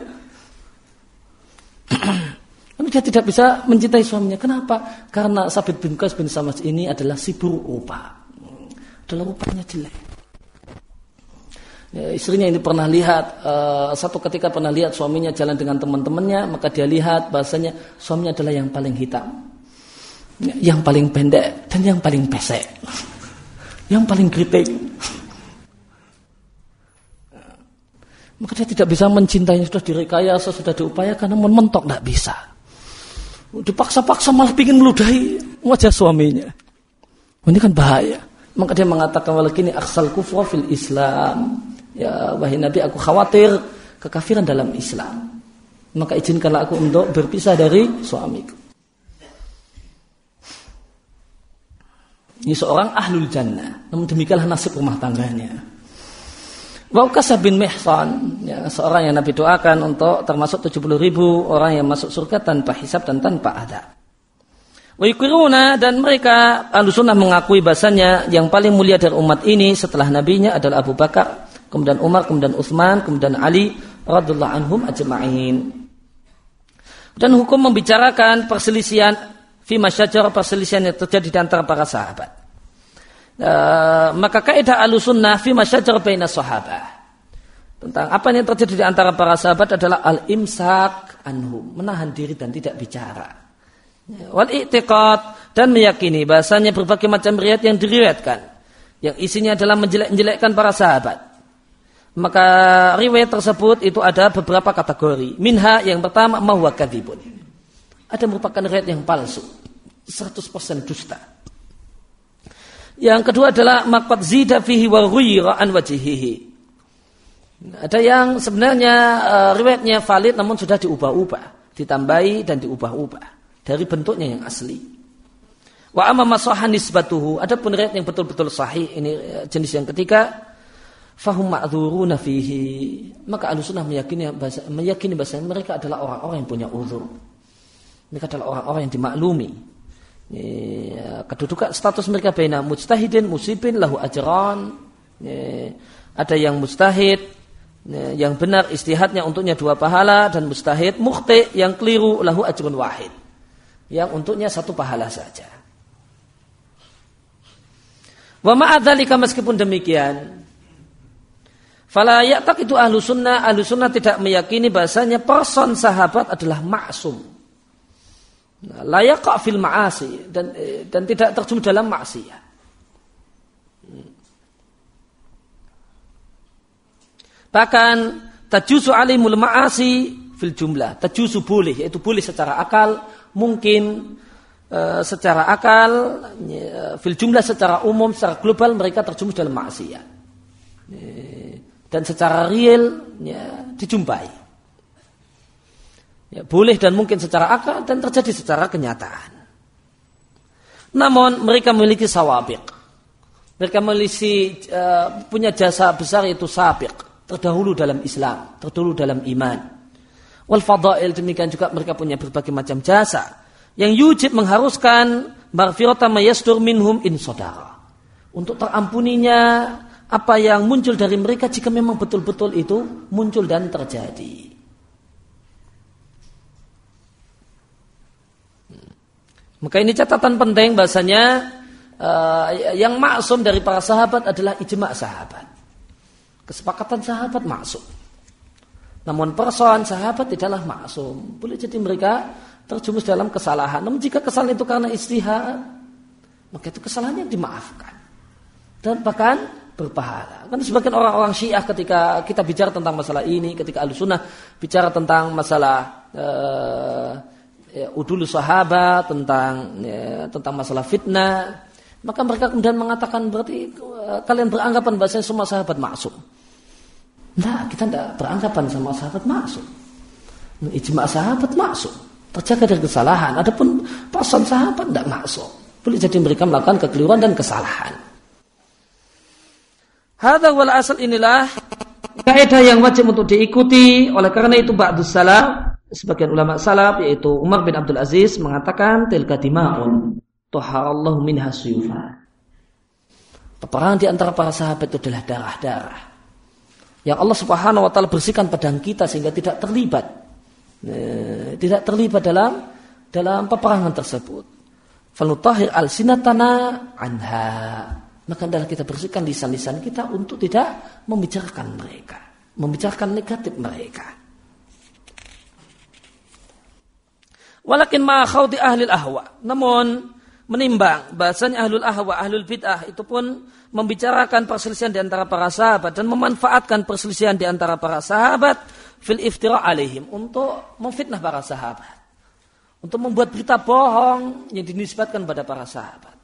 Tapi dia tidak bisa mencintai suaminya. Kenapa? Karena Sabit bin Qais bin Samas ini adalah si buruk rupa. Adalah rupanya jelek. Ya, istrinya ini pernah lihat, satu ketika pernah lihat suaminya jalan dengan teman-temannya, maka dia lihat bahasanya suaminya adalah yang paling hitam, yang paling pendek, dan yang paling pesek, yang paling keriting. Maka dia tidak bisa mencintainya, sudah direkayasa, sudah diupayakan, namun mentok tidak bisa. Dipaksa-paksa malah ingin meludahi wajah suaminya. Ini kan bahaya. Maka dia mengatakan, walakini aksal kufra fil Islam. Ya, wahai Nabi, aku khawatir kekafiran dalam Islam. Maka izinkanlah aku untuk berpisah dari suamiku. Ini seorang ahlul jannah. Namun demikianlah nasib rumah tangganya. Wa Ukasah bin Mihsan, ya, seorang yang Nabi doakan untuk termasuk 70.000 orang yang masuk surga tanpa hisab dan tanpa adab. Wa yuqiruna, dan mereka Ahlussunnah mengakui bahasanya yang paling mulia dari umat ini setelah nabinya adalah Abu Bakar, kemudian Umar, kemudian Utsman, kemudian Ali radhiyallahu anhum ajma'in. Dan hukum membicarakan perselisihan fi masyajara, perselisihan yang terjadi di antara para sahabat. Maka kaidah Ahlussunnah fi masyajara baina sahabah, tentang apa yang terjadi di antara para sahabat adalah al-imsak anhum, menahan diri dan tidak bicara. Wal i'tiqad, dan meyakini bahasanya berbagai macam riwayat yang diriwayatkan yang isinya adalah menjelek-jelekkan para sahabat. Maka riwayat tersebut itu ada beberapa kategori. Minha, yang pertama, mahuwa kadzibun. Ada merupakan riwayat yang palsu, 100% dusta. Yang kedua adalah maqad zida fihi wa ghuyira an wajhihi. Ada yang sebenarnya riwayatnya valid namun sudah diubah-ubah, ditambahi dan diubah-ubah dari bentuknya yang asli. Wa amma masahan nisbatuhu, ada pun riwayat yang betul-betul sahih, ini jenis yang ketiga, fahum ma'dzuruna fihi. Maka Ahlussunnah meyakini bahasa mereka adalah orang-orang yang punya uzur. Mereka adalah orang-orang yang dimaklumi. Kedudukan status mereka baina mujtahidin musibin lahu ajran. Ada yang mujtahid yang benar istihadnya untuknya 2 pahala, dan mujtahid mukhti yang keliru lahu ajrun wahid, yang untuknya 1 pahala saja. Wa ma'adzalika, meskipun demikian, fala ya'taqidu Ahlussunnah tidak meyakini bahasanya person sahabat adalah maksum. La yaqa' fil ma'asi, dan tidak terjun dalam maksiat. Bahkan tajuzu alimul ma'asi fil jumlah, tajuzu boleh, yaitu boleh secara akal, mungkin secara akal, fil jumlah secara umum, secara global mereka terjumus dalam maksiat. Dan secara real dijumpai. Ya, boleh dan mungkin secara akal dan terjadi secara kenyataan. Namun mereka memiliki sawabiq. Mereka memiliki punya jasa besar, yaitu sabiq, terdahulu dalam Islam, terdahulu dalam iman. Wal fadail, demikian juga mereka punya berbagai macam jasa yang yujib, mengharuskan maghfiratan ma yasdur minhum in sadara, untuk terampuninya apa yang muncul dari mereka jika memang betul-betul itu muncul dan terjadi. Maka ini catatan penting bahasanya yang maksum dari para sahabat adalah ijma' sahabat. Kesepakatan sahabat maksum. Namun person sahabat tidaklah maksum. Boleh jadi mereka terjumus dalam kesalahan. Namun jika kesalahan itu karena ijtihad, maka itu kesalahannya dimaafkan. Dan bahkan berpahala. Kan sebagian orang-orang Syiah ketika kita bicara tentang masalah ini, ketika Ahlussunnah bicara tentang masalah udul sahabat, tentang masalah fitnah, maka mereka kemudian mengatakan berarti kalian beranggapan bahasanya semua sahabat maksum. Nah, kita tidak beranggapan sama sahabat maksum. Ijma' sahabat maksum. terjaga dari kesalahan. Adapun person sahabat tidak maksum. Boleh jadi mereka melakukan kekeliruan dan kesalahan. Hadza wal asal, inilah kaidah yang wajib untuk diikuti. Oleh karena itu ba'dus salaf, sebagian ulama salaf yaitu Umar bin Abdul Aziz mengatakan tilka dima'un taharallahu minha suyufa. Peperangan di antara para sahabat itu adalah darah-darah yang Allah Subhanahu wa taala bersihkan pedang kita sehingga tidak terlibat dalam peperangan tersebut. Falutahhir alsinatana anha. Maka adalah kita bersihkan lisan-lisan kita untuk tidak membicarakan mereka, membicarakan negatif mereka. Walakin ma khawdi ahlil ahwa. Namun menimbang bahasanya ahlul ahwa, ahlul bid'ah itu pun membicarakan perselisihan di antara para sahabat dan memanfaatkan perselisihan di antara para sahabat fil iftira alaihim, untuk memfitnah para sahabat, untuk membuat berita bohong yang dinisbatkan pada para sahabat.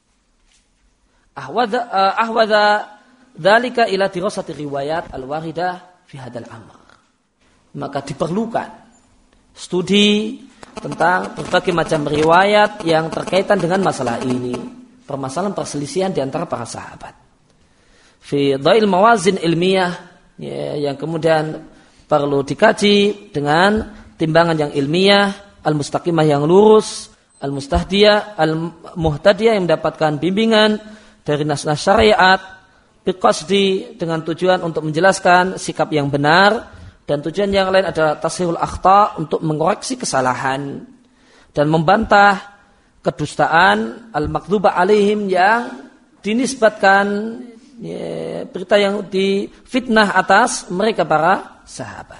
Ahwadha dzalika ila dirasati riwayat al-waridah fi hadzal amr. Maka diperlukan studi tentang berbagai macam riwayat yang terkaitan dengan masalah ini, permasalahan perselisihan di antara para sahabat. Fi dhail mawazin ilmiah, yang kemudian perlu dikaji dengan timbangan yang ilmiah, al-mustaqimah yang lurus, al-mustahdiyah, al-muhtadiyah yang mendapatkan bimbingan dari nas-nas syariat, biqasdi, dengan tujuan untuk menjelaskan sikap yang benar, dan tujuan yang lain adalah tashihul akhta, untuk mengoreksi kesalahan dan membantah kedustaan al-makdzubah alaihim yang dinisbatkan, berita yang difitnah atas mereka para sahabat.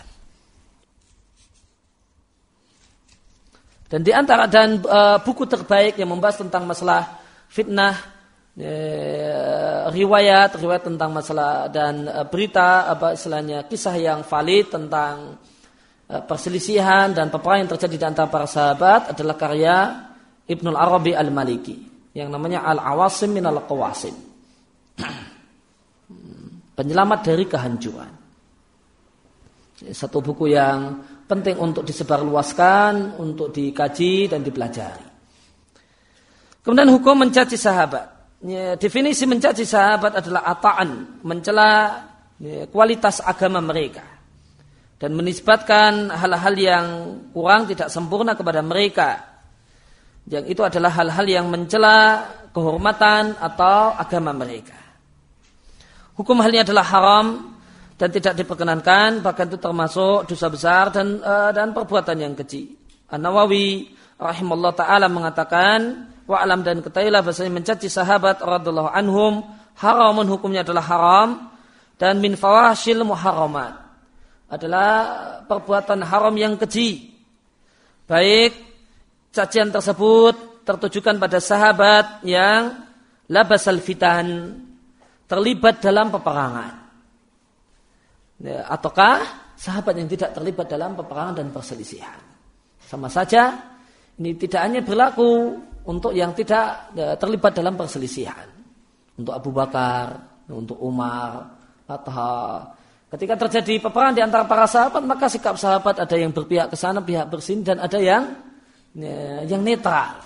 Dan di antara buku terbaik yang membahas tentang masalah fitnah, riwayat tentang masalah dan berita, istilahnya kisah yang valid tentang perselisihan dan peperangan yang terjadi di antara para sahabat adalah karya Ibnul Arabi Al-Maliki yang namanya Al-Awasim Minal Qawasim, penyelamat dari kehancuran. Satu buku yang penting untuk disebarluaskan, untuk dikaji dan dipelajari. Kemudian hukum mencaci sahabat. Definisi mencaci sahabat adalah ata'an, mencela kualitas agama mereka dan menisbatkan hal-hal yang kurang, tidak sempurna kepada mereka. Yang itu adalah hal-hal yang mencela kehormatan atau agama mereka. Hukum halnya adalah haram dan tidak diperkenankan, bahkan itu termasuk dosa besar dan perbuatan yang keji. An-Nawawi rahimahullah ta'ala mengatakan, wa'alam, dan ketahuilah bahasanya mencaci sahabat radhiyallahu anhum haramun, hukumnya adalah haram, dan min fawashil muharramat, adalah perbuatan haram yang keji. Baik cacian tersebut tertujukan pada sahabat yang labasal fitan, terlibat dalam peperangan, ataukah sahabat yang tidak terlibat dalam peperangan dan perselisihan. Sama saja, ini tidak hanya berlaku untuk yang tidak terlibat dalam perselisihan, untuk Abu Bakar, untuk Umar, atau ketika terjadi peperangan di antara para sahabat, maka sikap sahabat ada yang berpihak ke sana, pihak bersini, dan ada yang netral.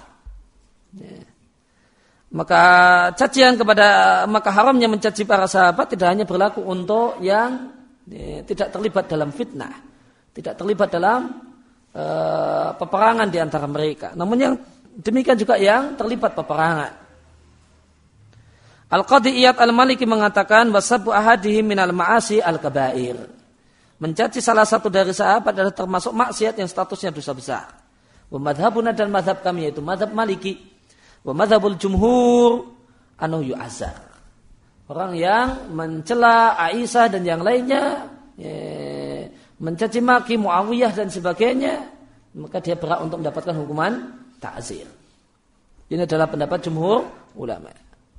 Maka haramnya mencaci para sahabat tidak hanya berlaku untuk yang tidak terlibat dalam fitnah, tidak terlibat dalam peperangan di antara mereka, namun yang demikian juga yang terlibat peperangan. Al-Qadhi Iyad Al-Maliki mengatakan wasabbu ahadihim minal ma'asi al-kabair. Mencaci salah satu dari sahabat adalah termasuk maksiat yang statusnya dosa besar. Wa madhabuna, dan madhab kami yaitu madhab Maliki. Wa madhabul jumhur anu yu'azzar. Orang yang mencela Aisyah dan yang lainnya, mencaci maki Muawiyah dan sebagainya, maka dia berhak untuk mendapatkan hukuman ta'zir. Ini adalah pendapat jumhur ulama.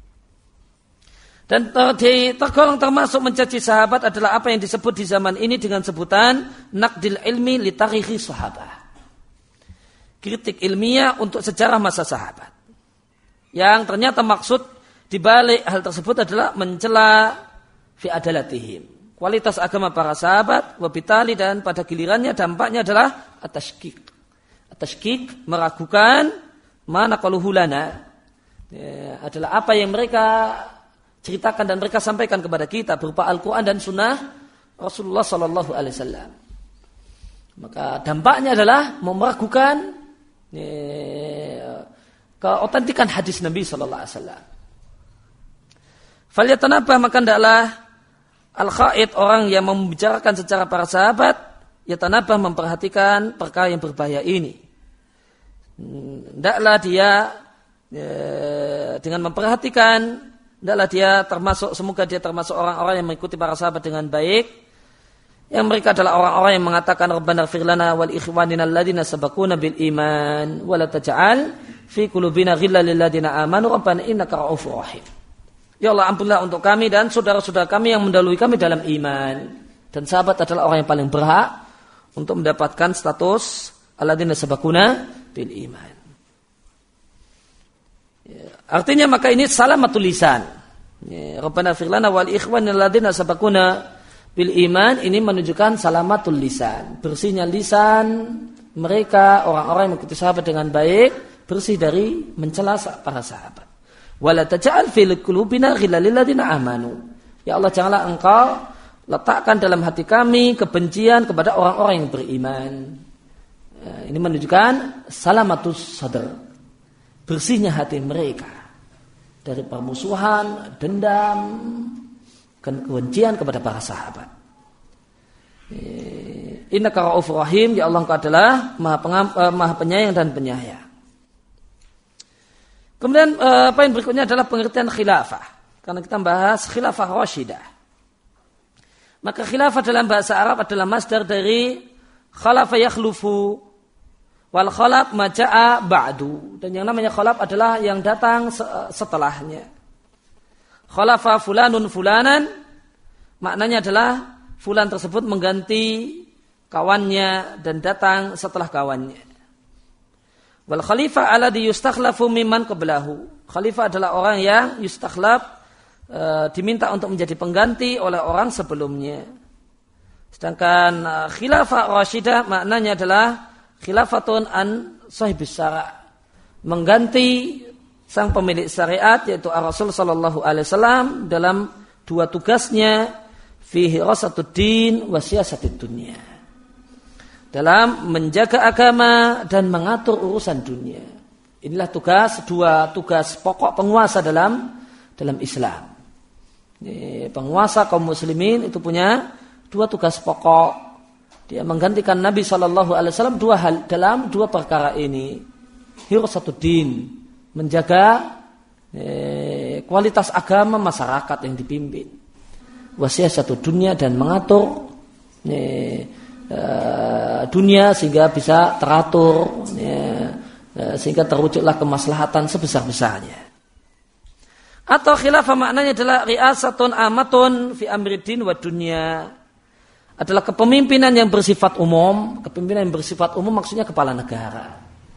Dan tergolong termasuk mencaci sahabat adalah apa yang disebut di zaman ini dengan sebutan naqdil ilmi li tarikhi sahabah. Kritik ilmiah untuk sejarah masa sahabat. Yang ternyata maksud dibalik hal tersebut adalah mencela fi adalatihim, kualitas agama para sahabat, wabitali, dan pada gilirannya dampaknya adalah at-tashkik Tashkik, meragukan mana qaluhu lana, adalah apa yang mereka ceritakan dan mereka sampaikan kepada kita berupa Al-Quran dan Sunnah Rasulullah Sallallahu Alaihi Wasallam. Maka dampaknya adalah meragukan keotentikan hadis Nabi Sallallahu Alaihi Wasallam. Falyatanabah, maka hendaklah al-khaid, orang yang membicarakan secara para sahabat, yatanabah, memperhatikan perkara yang berbahaya ini. Hendaklah dia dengan memperhatikan, hendaklah dia termasuk, semoga dia termasuk orang-orang yang mengikuti para sahabat dengan baik, yang mereka adalah orang-orang yang mengatakan Rabbana ighfir lana wal ikhwanina alladziina sabaquna bil iman wa la taj'al fi qulubina ghillan lil ladziina amanu rabbana innaka ra'ufur rahim. Ya Allah, ampunlah untuk kami dan saudara-saudara kami yang mendahului kami dalam iman. Dan sahabat adalah orang yang paling berhak untuk mendapatkan status alladziina sabaquna bil iman. Artinya maka ini salamatul lisan. Rabbana ighfir lana wal ikhwanina alladziina sabaquna bil iman, ini menunjukkan salamatul lisan, bersihnya lisan mereka, orang-orang yang mengikuti sahabat dengan baik, bersih dari mencela para sahabat. Wala taj'al fil qulubina ghillan lil ladzina amanu. Ya Allah, janganlah engkau letakkan dalam hati kami kebencian kepada orang-orang yang beriman. Ini menunjukkan salamatus sadr, bersihnya hati mereka dari permusuhan, dendam, kebencian kepada para sahabat. Innaka ra'ufur rahim, ya Allah, engkau adalah maha penyayang dan penyayang. Kemudian poin berikutnya adalah pengertian khilafah, karena kita bahas khilafah rasyidah. Maka khilafah dalam bahasa Arab adalah masdar dari khalafa yakhlufu, wal khalaf ma ja'a ba'du, dan yang namanya khalaf adalah yang datang setelahnya. Khalafa fulanun fulanan, maknanya adalah fulan tersebut mengganti kawannya dan datang setelah kawannya. Wal khalifah alladhi yustakhlafu mimman qablahu. Khalifah adalah orang yang yustakhlaf, diminta untuk menjadi pengganti oleh orang sebelumnya. Sedangkan khilafah rasyidah maknanya adalah khilafatun an sahibis syara', mengganti sang pemilik syariat, yaitu Rasul sallallahu alaihi wasallam, dalam dua tugasnya, fi hirasatud din wa siyasatid dunya, dalam menjaga agama dan mengatur urusan dunia. Inilah dua tugas pokok penguasa dalam Islam. Penguasa kaum muslimin itu punya dua tugas pokok. Dia menggantikan Nabi sallallahu alaihi wasallam dalam dua perkara ini. Hirasatud din, menjaga kualitas agama masyarakat yang dipimpin. Wasiyasatu dunia, dan mengatur dunia sehingga bisa teratur, sehingga terwujudlah kemaslahatan sebesar-besarnya. Atau khilafah maknanya adalah riasatun amatun fi amriddin wa dunya, adalah kepemimpinan yang bersifat umum. Kepemimpinan yang bersifat umum maksudnya kepala negara.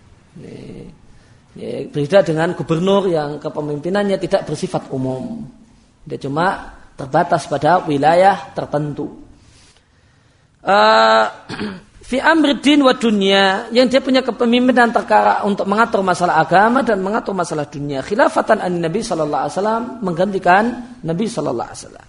Berbeda dengan gubernur yang kepemimpinannya tidak bersifat umum, dia cuma terbatas pada wilayah tertentu. Fi amriddin wa dunya, yang dia punya kepemimpinan terkara untuk mengatur masalah agama dan mengatur masalah dunia. Khilafatan an Nabi sallallahu alaihi wasallam, menggantikan Nabi sallallahu alaihi wasallam.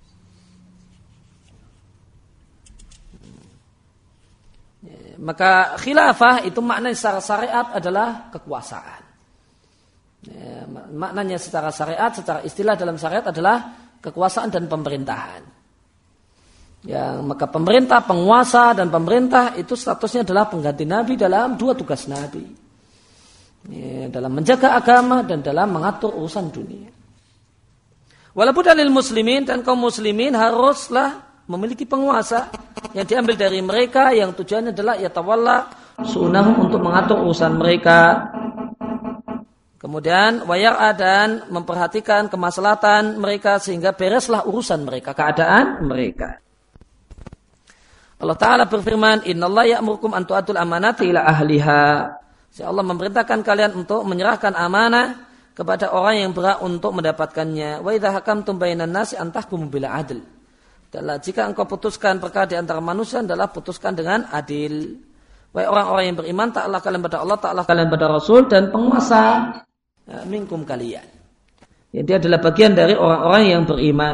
Maka khilafah itu maknanya secara syariat adalah kekuasaan. Maknanya secara syariat, secara istilah dalam syariat adalah kekuasaan dan pemerintahan. Maka pemerintah, penguasa dan pemerintah itu statusnya adalah pengganti Nabi dalam dua tugas Nabi, dalam menjaga agama dan dalam mengatur urusan dunia. Walaupun dalil muslimin, dan kaum muslimin haruslah memiliki penguasa yang diambil dari mereka, yang tujuannya adalah yatawalla sunnahum, untuk mengatur urusan mereka. Kemudian wayar'a, dan memperhatikan kemaslahatan mereka sehingga bereslah urusan mereka, keadaan mereka. Allah Ta'ala berfirman, innallaha ya'murukum an tu'atul amanati ila ahliha. Allah memerintahkan kalian untuk menyerahkan amanah kepada orang yang berhak untuk mendapatkannya. Wa idza hakamtum bainan nasi an tahkumu bil adl. Dan jika engkau putuskan perkara di antara manusia, adalah putuskan dengan adil. wahai orang-orang yang beriman, taatlah kalian pada Allah, taatlah kalian pada Rasul dan penguasa minkum kalian. Ya, dia adalah bagian dari orang-orang yang beriman.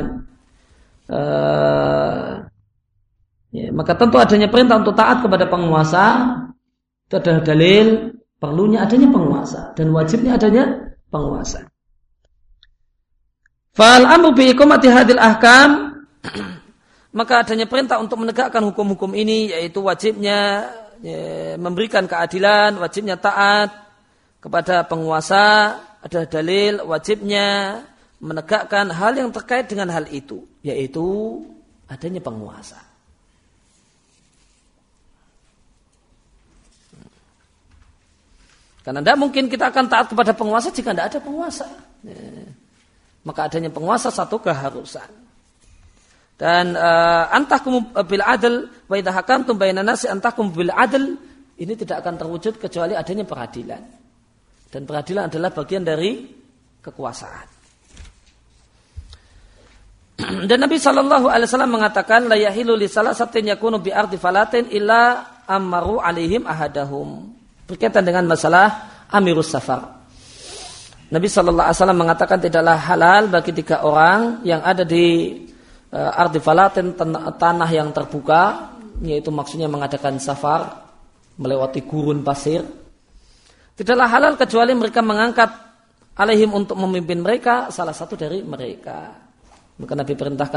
Ya, maka tentu adanya perintah untuk taat kepada penguasa itu adalah dalil perlunya adanya penguasa dan wajibnya adanya penguasa. Fal amru bi iqamati hadhil ahkam, maka adanya perintah untuk menegakkan hukum-hukum ini, yaitu wajibnya memberikan keadilan, wajibnya taat kepada penguasa, adalah dalil wajibnya menegakkan hal yang terkait dengan hal itu, yaitu adanya penguasa. Karena tidak mungkin kita akan taat kepada penguasa jika tidak ada penguasa. Maka adanya penguasa satu keharusan. Dan antahkum bil adl wa idza hakamtum bainan nasi antahkum bil adl, ini tidak akan terwujud kecuali adanya peradilan. Dan peradilan adalah bagian dari kekuasaan. Dan Nabi sallallahu alaihi wasallam mengatakan la yahilu li salasatin yakunu bi ardi falatin illa amaru alaihim ahadahum. Berkaitan dengan masalah amirus safar. Nabi sallallahu alaihi wasallam mengatakan tidaklah halal bagi 3 orang yang ada di ardi falatin, tanah yang terbuka, yaitu maksudnya mengadakan safar melewati gurun pasir. Tidaklah halal kecuali mereka mengangkat alaihim untuk memimpin mereka salah satu dari mereka. Maka Nabi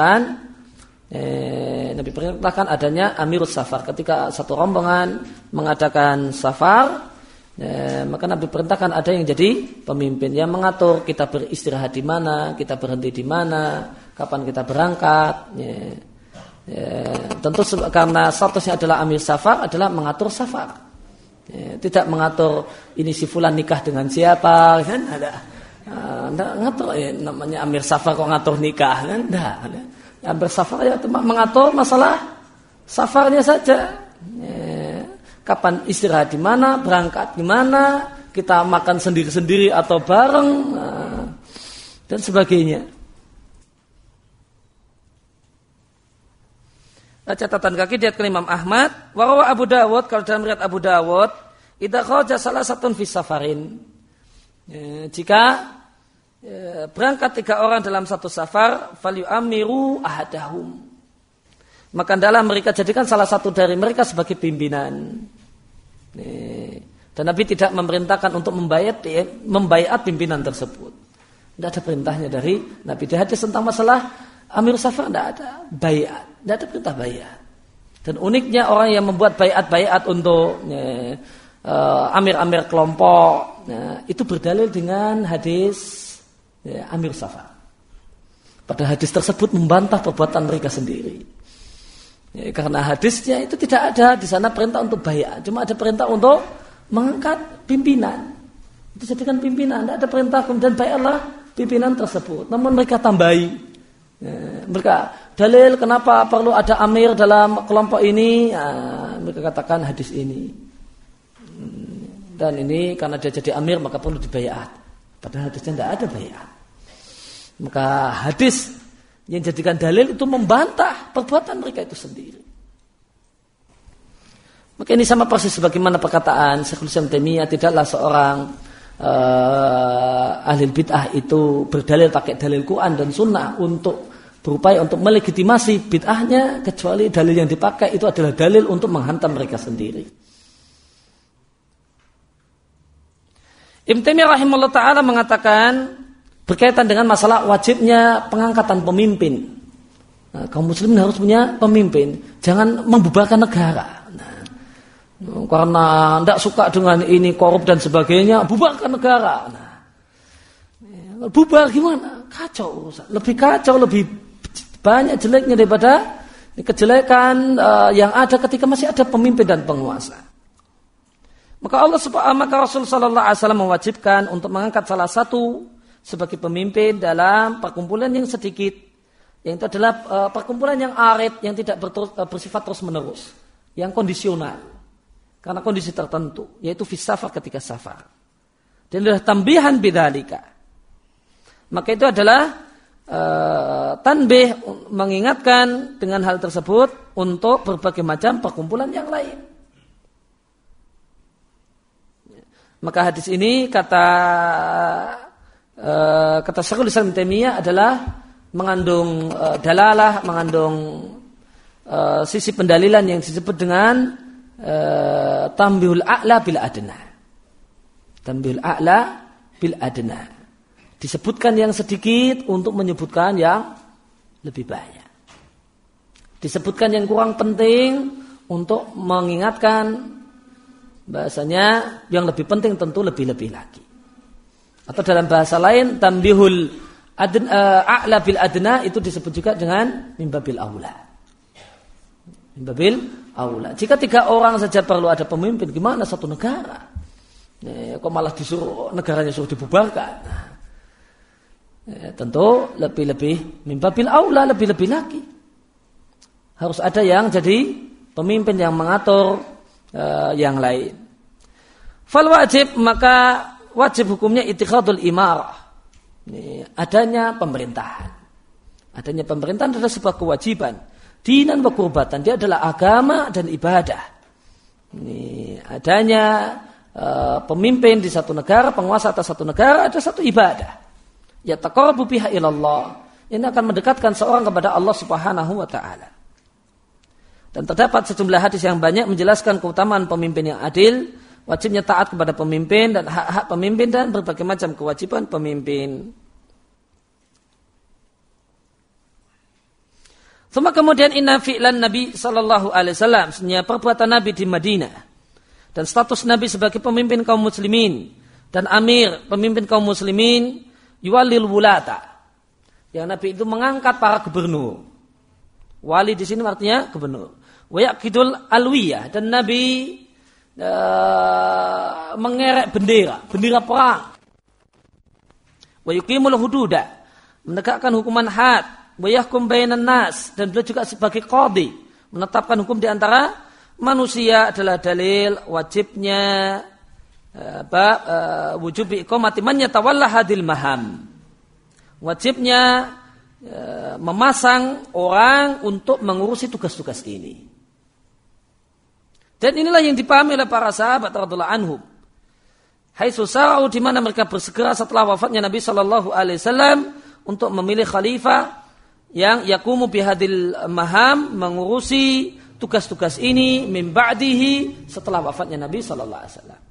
perintahkan adanya amirus safar. Ketika satu rombongan mengadakan safar, maka Nabi perintahkan ada yang jadi pemimpin yang mengatur kita beristirahat di mana, kita berhenti di mana, kapan kita berangkat. Tentu karena statusnya adalah amir safar, adalah mengatur safar. Tidak mengatur ini si fulan nikah dengan siapa, kan? Enggak ngatur, namanya amir safar kok ngatur nikah, kan? Enggak. Amir safar ya cuma mengatur masalah safarnya saja. Kapan istirahat di mana, berangkat di mana, kita makan sendiri-sendiri atau bareng, dan sebagainya. Catatan kaki diat ke Imam Ahmad, warawa Abu Dawud, kalau dalam riwayat Abu Dawud, idza kharaja salasatun fi safarin. Jika berangkat 3 orang dalam satu safar, falyu'amiru ahadahum. Maka hendaklah mereka jadikan salah satu dari mereka sebagai pimpinan. Dan Nabi tidak memerintahkan untuk membaiat pimpinan tersebut. Tidak ada perintahnya dari Nabi. Di hadis tentang masalah amir safar tidak ada baiat, tidak ada perintah baiat. Dan uniknya orang yang membuat baiat untuk amir-amir kelompok, itu berdalil dengan hadis amir safar. Pada hadis tersebut membantah perbuatan mereka sendiri. Karena hadisnya itu tidak ada di sana perintah untuk baiat, cuma ada perintah untuk mengangkat pimpinan. Itu jadikan pimpinan, tidak ada perintah kemudian baiatlah pimpinan tersebut. Namun mereka tambahi, mereka dalil kenapa perlu ada amir dalam kelompok ini. Mereka katakan hadis ini, dan ini karena dia jadi amir maka perlu dibaiat. Padahal hadisnya tidak ada baiat. Maka hadis yang jadikan dalil itu membantah perbuatan mereka itu sendiri. Maka ini sama persis sebagaimana perkataan Syekhul Islam Taimiyah, tidaklah seorang ahli bid'ah itu berdalil pakai dalil Quran dan Sunnah untuk berupaya untuk melegitimasi bid'ahnya, kecuali dalil yang dipakai itu adalah dalil untuk menghantam mereka sendiri. Ibnu Taimiyah rahimahullah ta'ala mengatakan berkaitan dengan masalah wajibnya pengangkatan pemimpin. Kaum muslimin harus punya pemimpin. Jangan membubarkan negara. Karena tidak suka dengan ini korup dan sebagainya, bubarkan negara. Bubar gimana? Kacau urusan. Lebih kacau, lebih banyak jeleknya daripada kejelekan yang ada ketika masih ada pemimpin dan penguasa. Maka Rasul sallallahu alaihi wasallam mewajibkan untuk mengangkat salah satu sebagai pemimpin dalam perkumpulan yang sedikit, yang itu adalah perkumpulan yang arid, yang tidak bersifat terus menerus, yang kondisional karena kondisi tertentu, yaitu fi safar, ketika safar. Dan adalah tambihan bidzalika. Maka itu adalah tanbih, mengingatkan dengan hal tersebut untuk berbagai macam perkumpulan yang lain. Maka hadis ini kata Syekhul Islam Ibnu Taimiyah adalah mengandung dalalah, mengandung sisi pendalilan yang disebut dengan tambihul a'la bil adna. Tambihul a'la bil adna. Disebutkan yang sedikit untuk menyebutkan yang lebih banyak. Disebutkan yang kurang penting untuk mengingatkan bahasanya yang lebih penting tentu lebih-lebih lagi. Atau dalam bahasa lain tambihul a'la bil adna itu disebut juga dengan mimbabil aula. Mimbabil aula. Jika 3 orang saja perlu ada pemimpin, gimana satu negara? Kok malah disuruh negaranya suruh dibubarkan? Tentu lebih-lebih mimbabil aula, lebih-lebih lagi. Harus ada yang jadi pemimpin yang mengatur yang lain. Fal wajib, maka wajib hukumnya ittikhadul imarah. Adanya pemerintahan. Adanya pemerintahan adalah sebuah kewajiban. Dinan wa qurbatan, dia adalah agama dan ibadah. Adanya pemimpin di satu negara, penguasa atas satu negara, ada satu ibadah. Ya taqarrabu biha ilallah. Ini akan mendekatkan seorang kepada Allah Subhanahu wa taala. Dan terdapat sejumlah hadis yang banyak menjelaskan keutamaan pemimpin yang adil, wajibnya taat kepada pemimpin dan hak-hak pemimpin dan berbagai macam kewajiban pemimpin. Semua kemudian inna fi'lan Nabi sallallahu alaihi wasallam, sebenarnya perbuatan Nabi di Madinah dan status Nabi sebagai pemimpin kaum muslimin dan amir pemimpin kaum muslimin yuwalil wulata. Yang Nabi itu mengangkat para gubernur. Wali di sini artinya gubernur. Wa yaqidul alwiyah, dan Nabi mengerek bendera perang. Wa yuqimul hududa, menegakkan hukuman had. Wa yahkum bainan nas, dan beliau juga sebagai qadhi, menetapkan hukum di antara manusia adalah dalil wajibnya wujubi iqamati man yatawalla hadil maham. Wajibnya memasang orang untuk mengurusi tugas-tugas ini. Dan inilah yang dipahami oleh para sahabat radhiyallahu anhum. Haitsu sa'u, di mana mereka bersegera setelah wafatnya Nabi sallallahu alaihi wasallam untuk memilih khalifah yang yakumu bihadil maham, mengurusi tugas-tugas ini min ba'dihi, setelah wafatnya Nabi sallallahu alaihi wasallam.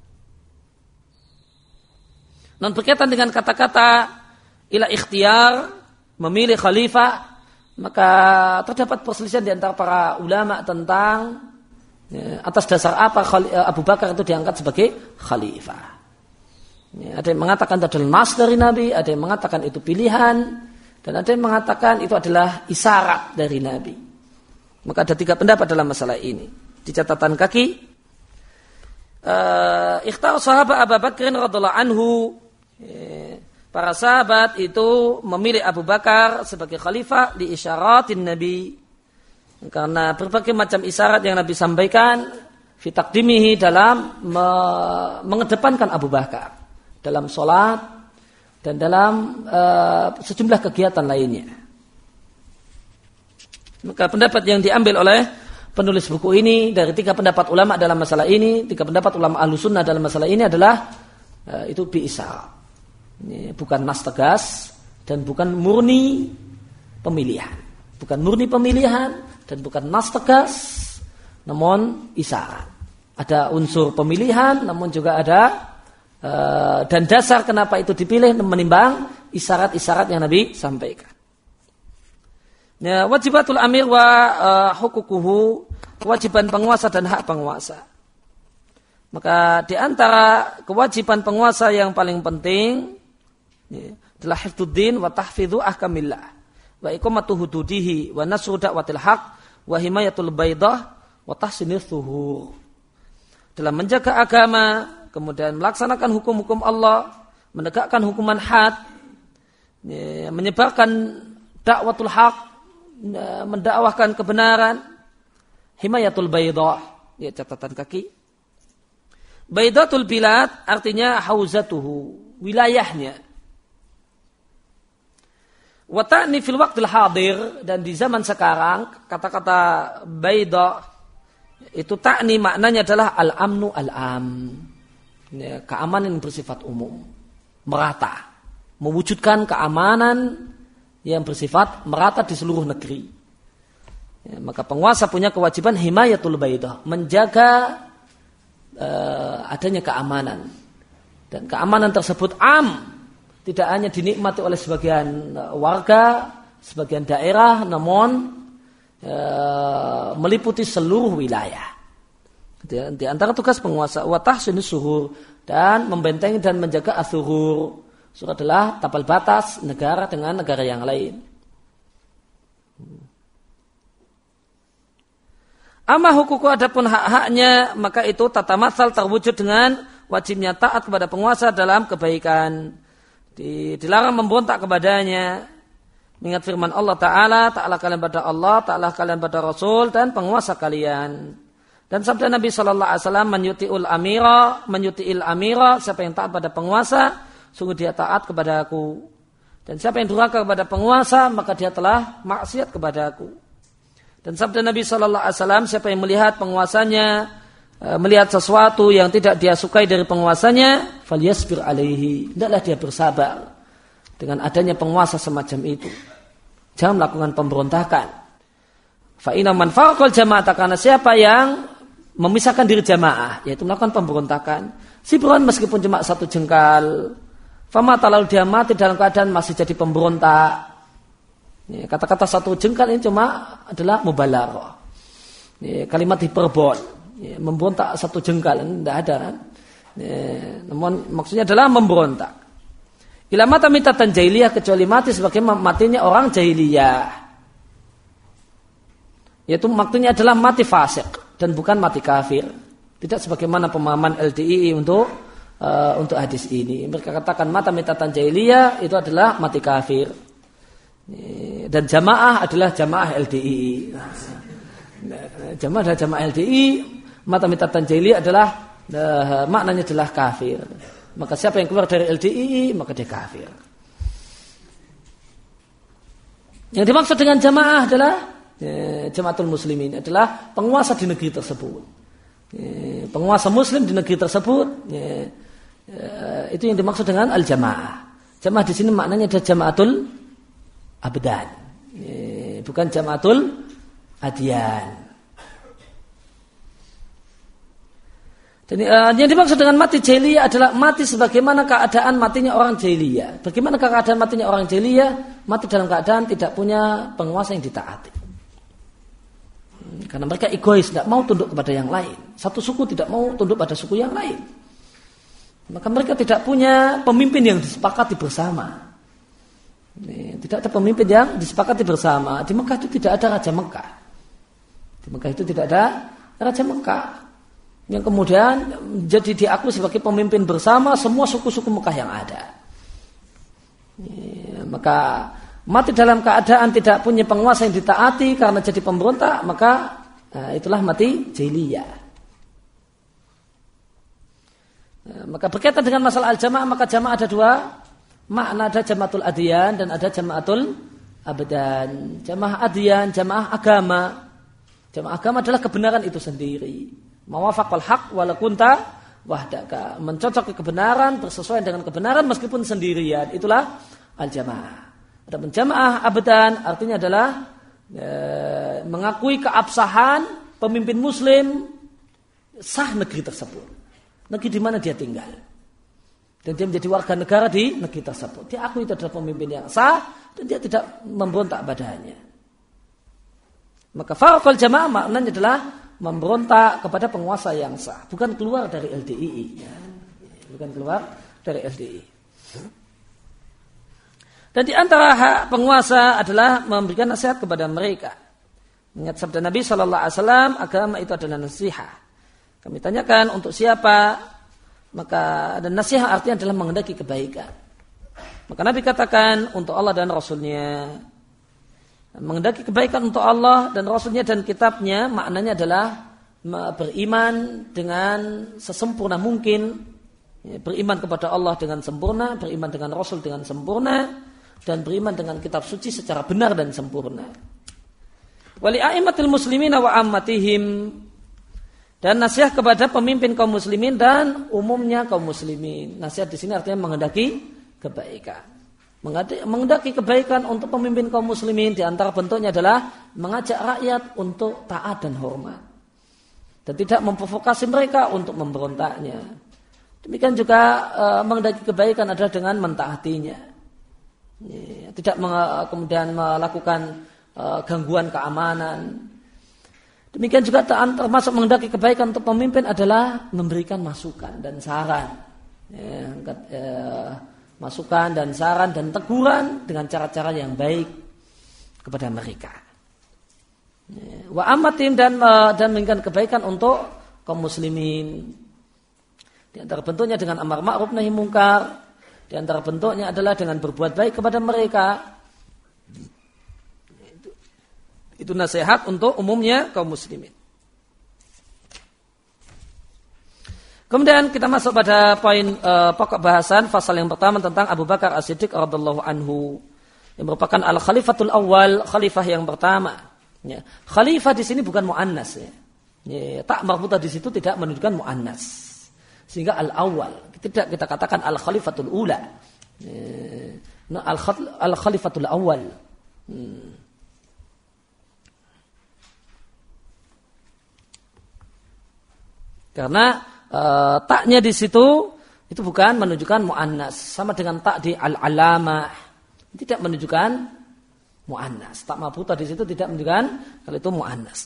Dan berkaitan dengan kata-kata ila ikhtiyar, memilih khalifah, maka terdapat perselisihan di antara para ulama tentang atas dasar apa Abu Bakar itu diangkat sebagai khalifah. Ada yang mengatakan itu adalah nas dari Nabi, ada yang mengatakan itu pilihan, dan ada yang mengatakan itu adalah isyarat dari Nabi. Maka ada 3 pendapat dalam masalah ini. Di catatan kaki, ikhtar sahabat Abu Bakr radhiyallahu anhu, para sahabat itu memilih Abu Bakar sebagai khalifah di isyaratin Nabi, karena berbagai macam isyarat yang Nabi sampaikan fi taqdimihi, dalam mengedepankan Abu Bakar dalam sholat dan dalam sejumlah kegiatan lainnya. Maka pendapat yang diambil oleh penulis buku ini dari 3 pendapat ulama dalam masalah ini, 3 pendapat ulama Ahlussunnah dalam masalah ini adalah itu bi isyarat. Bukan nas tegas dan bukan murni pemilihan. Bukan murni pemilihan dan bukan nas tegas, namun isyarat. Ada unsur pemilihan, namun juga ada dan dasar kenapa itu dipilih menimbang isyarat-isyarat yang Nabi sampaikan. Ya, wajibatul amir wa hukukuhu, kewajiban penguasa dan hak penguasa. Maka di antara kewajiban penguasa yang paling penting adalah hifdzuddin wa tahfidzu ahkamillah wa iqamatu hududihi wa nasru da'watil haq wa himayatul baidah wa tahsinil thuhur. Dalam menjaga agama, kemudian melaksanakan hukum-hukum Allah, menegakkan hukuman had, menyebarkan dakwatul haq, mendakwahkan kebenaran, himayatul baidah, ya catatan kaki. Baidatul bilad artinya hauzatuhu, wilayahnya. Wa ta'ni fil waqtil hadir, dan di zaman sekarang kata-kata baidah itu ta'ni maknanya adalah al-amnu al-am. keamanan yang bersifat umum, merata, mewujudkan keamanan yang bersifat merata di seluruh negeri. Maka penguasa punya kewajiban himayatul baidah, menjaga adanya keamanan, dan keamanan tersebut tidak hanya dinikmati oleh sebagian warga, sebagian daerah, namun meliputi seluruh wilayah. Di antara tugas penguasa wa tahsinus suhur, dan membentengi dan menjaga as-suhur. Suhur adalah tapal batas negara dengan negara yang lain. Amma hukuku, adapun hak-haknya, maka itu tatamatsal terwujud dengan wajibnya taat kepada penguasa dalam kebaikan. Dilarang memberontak kepadanya. Mengingat firman Allah Ta'ala, ta'ala kalian pada Allah, ta'ala kalian pada Rasul dan penguasa kalian. Dan sabda Nabi SAW, menyuti'il amira, siapa yang taat pada penguasa, sungguh dia taat kepada aku. Dan siapa yang durhaka kepada penguasa, maka dia telah maksiat kepada aku. Dan sabda Nabi SAW, siapa yang melihat penguasanya, melihat sesuatu yang tidak dia sukai dari penguasanya, falyasbir alaihi, hendaklah dia bersabar dengan adanya penguasa semacam itu. Jangan melakukan pemberontakan. Fa inna man faraqal jama'ata, karena siapa yang memisahkan diri jamaah, yaitu melakukan pemberontakan, sibron meskipun cuma satu jengkal, famata lalu dia mati dalam keadaan masih jadi pemberontak. Kata-kata satu jengkal ini cuma adalah mubalaghah. Kalimat hiperbol, memberontak satu jengkal ini tidak ada kan? Namun maksudnya adalah memberontak. Ila mata mitatan jahiliyah, kecuali mati sebagai matinya orang jahiliyah. Yaitu maksudnya adalah mati fasik dan bukan mati kafir. Tidak sebagaimana pemahaman LDII untuk hadis ini. Mereka katakan mata mitatan jahiliyah itu adalah mati kafir. Dan jamaah adalah jamaah LDII. Jamaah adalah jamaah LDII, mata mitatan jahiliyah adalah maknanya adalah kafir. Maka siapa yang keluar dari LDII, maka dia kafir. Yang dimaksud dengan jamaah adalah Jamaatul Muslimin, adalah penguasa di negeri tersebut. Penguasa muslim di negeri tersebut, itu yang dimaksud dengan al-jamaah. Jamaah di sini maknanya adalah jamaatul abdan, bukan jamaatul adyan. Dan yang dimaksud dengan mati jahiliyah adalah mati sebagaimana keadaan matinya orang jahiliyah. Bagaimana keadaan matinya orang jahiliyah? Mati dalam keadaan tidak punya penguasa yang ditaati. Karena mereka egois, tidak mau tunduk kepada yang lain. Satu suku tidak mau tunduk pada suku yang lain. Maka mereka tidak punya pemimpin yang disepakati bersama. Tidak ada pemimpin yang disepakati bersama. Di Mekah itu tidak ada Raja Mekah. Di Mekah itu tidak ada Raja Mekah yang kemudian jadi diakui sebagai pemimpin bersama semua suku-suku Mekah yang ada. Maka mati dalam keadaan tidak punya penguasa yang ditaati karena jadi pemberontak, maka itulah mati jahiliyah. Maka berkaitan dengan masalah al-jamaah, maka jamaah ada dua makna, ada jamaatul adyan dan ada jamaatul abdan. Jamaah adyan, jamaah agama. Jamaah agama adalah kebenaran itu sendiri. Mawafaqal haq walakunta wahdaka, mencocoki kebenaran, bersesuaian dengan kebenaran meskipun sendirian. Itulah al-jamaah. Adapun jamaah abdan artinya adalah mengakui keabsahan pemimpin muslim sah negeri tersebut, negeri di mana dia tinggal, dan dia menjadi warga negara di negeri tersebut. Dia akui itu adalah pemimpin yang sah dan dia tidak memberontak padanya. Maka farqul jamaah maknanya adalah memberontak kepada penguasa yang sah, bukan keluar dari LDII, ya. Bukan keluar dari LDII. Dan di antara hak penguasa adalah memberikan nasihat kepada mereka. Ingat sabda Nabi SAW, agama itu adalah nasihat. Kami tanyakan untuk siapa, maka dan nasihat artinya adalah menghendaki kebaikan. Maka Nabi katakan untuk Allah dan Rasulnya. Menghendaki kebaikan untuk Allah dan Rasulnya dan kitabnya, maknanya adalah beriman dengan sesempurna mungkin, beriman kepada Allah dengan sempurna, beriman dengan Rasul dengan sempurna, dan beriman dengan kitab suci secara benar dan sempurna. Wali a'immatil muslimina wa ammatihim, Dan nasihat kepada pemimpin kaum muslimin dan umumnya kaum muslimin. Nasihat di sini artinya menghendaki kebaikan. Menghendaki kebaikan untuk pemimpin kaum muslimin di antara bentuknya adalah mengajak rakyat untuk taat dan hormat. Dan tidak memprovokasi mereka untuk memberontaknya. Demikian juga menghendaki kebaikan adalah dengan mentaatinya. Tidak kemudian melakukan gangguan keamanan. Demikian juga termasuk menghendaki kebaikan untuk pemimpin adalah memberikan masukan dan saran. Masukan dan saran dan teguran dengan cara-cara yang baik kepada mereka. Wa amatim dan menginginkan kebaikan untuk kaum muslimin. Di antara bentuknya dengan amar ma'ruf nahi mungkar. Di antara bentuknya adalah dengan berbuat baik kepada mereka. Itu nasihat untuk umumnya kaum muslimin. Kemudian kita masuk pada poin pokok bahasan fasal yang pertama tentang Abu Bakar As-Siddiq radhiyallahu anhu yang merupakan al-khalifatul awal, khalifah yang pertama. Ya. Khalifah di sini bukan muannas ya. Ya, tak marbutah di situ tidak menunjukkan muannas. Sehingga al-awwal tidak kita katakan al-khalifatul ula. Ya. Al-khalifatul awal. Karena taknya di situ itu bukan menunjukkan muannas, sama dengan tak di al-alamah tidak menunjukkan muannas. Tak marbutah di situ tidak menunjukkan kalau itu muannas.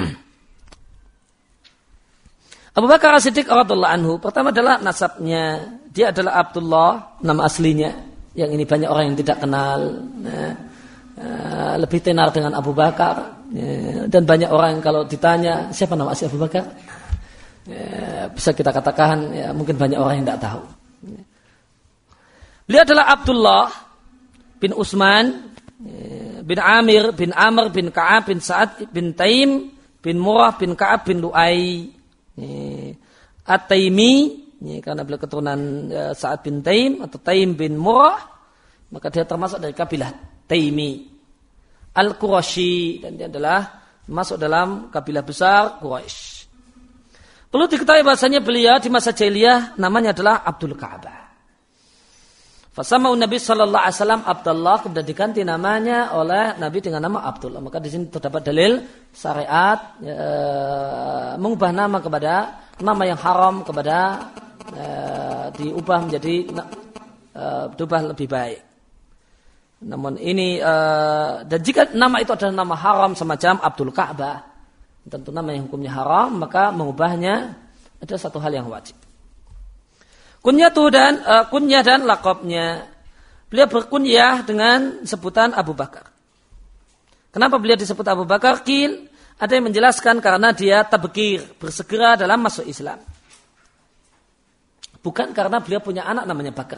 Abu Bakar As-Siddiq radhiyallahu anhu pertama adalah nasabnya, dia adalah Abdullah nama aslinya, yang ini banyak orang yang tidak kenal. Lebih tenar dengan Abu Bakar dan banyak orang yang kalau ditanya siapa nama asli Abu Bakar, bisa kita katakan mungkin banyak orang yang tidak tahu. Beliau adalah Abdullah bin Utsman bin Amir bin Amr bin Ka'ab bin Sa'ad bin Taim bin Murrah bin Ka'ab bin Lu'ay At-Taimi, karena beliau keturunan Sa'ad bin Taim atau Taim bin Murrah, maka dia termasuk dari kabilah Taimi Al-Qurashi, dan dia adalah masuk dalam kabilah besar Quraisy. Perlu diketahui bahasanya beliau di masa jahiliyah namanya adalah Abdul Ka'bah. Fasamau Nabi sallallahu alaihi wasallam Abdullah, kemudian diganti namanya oleh Nabi dengan nama Abdullah. Maka di sini terdapat dalil syariat mengubah nama kepada nama yang haram kepada diubah menjadi diubah lebih baik. Namun ini dan jika nama itu adalah nama haram semacam Abdul Ka'bah, tentu nama yang hukumnya haram, maka mengubahnya adalah satu hal yang wajib. Kunyah dan lakopnya. Beliau berkunyah dengan sebutan Abu Bakar. Kenapa beliau disebut Abu Bakar? Ada yang menjelaskan karena dia tabkir, bersegera dalam masuk Islam. Bukan karena beliau punya anak namanya Bakar.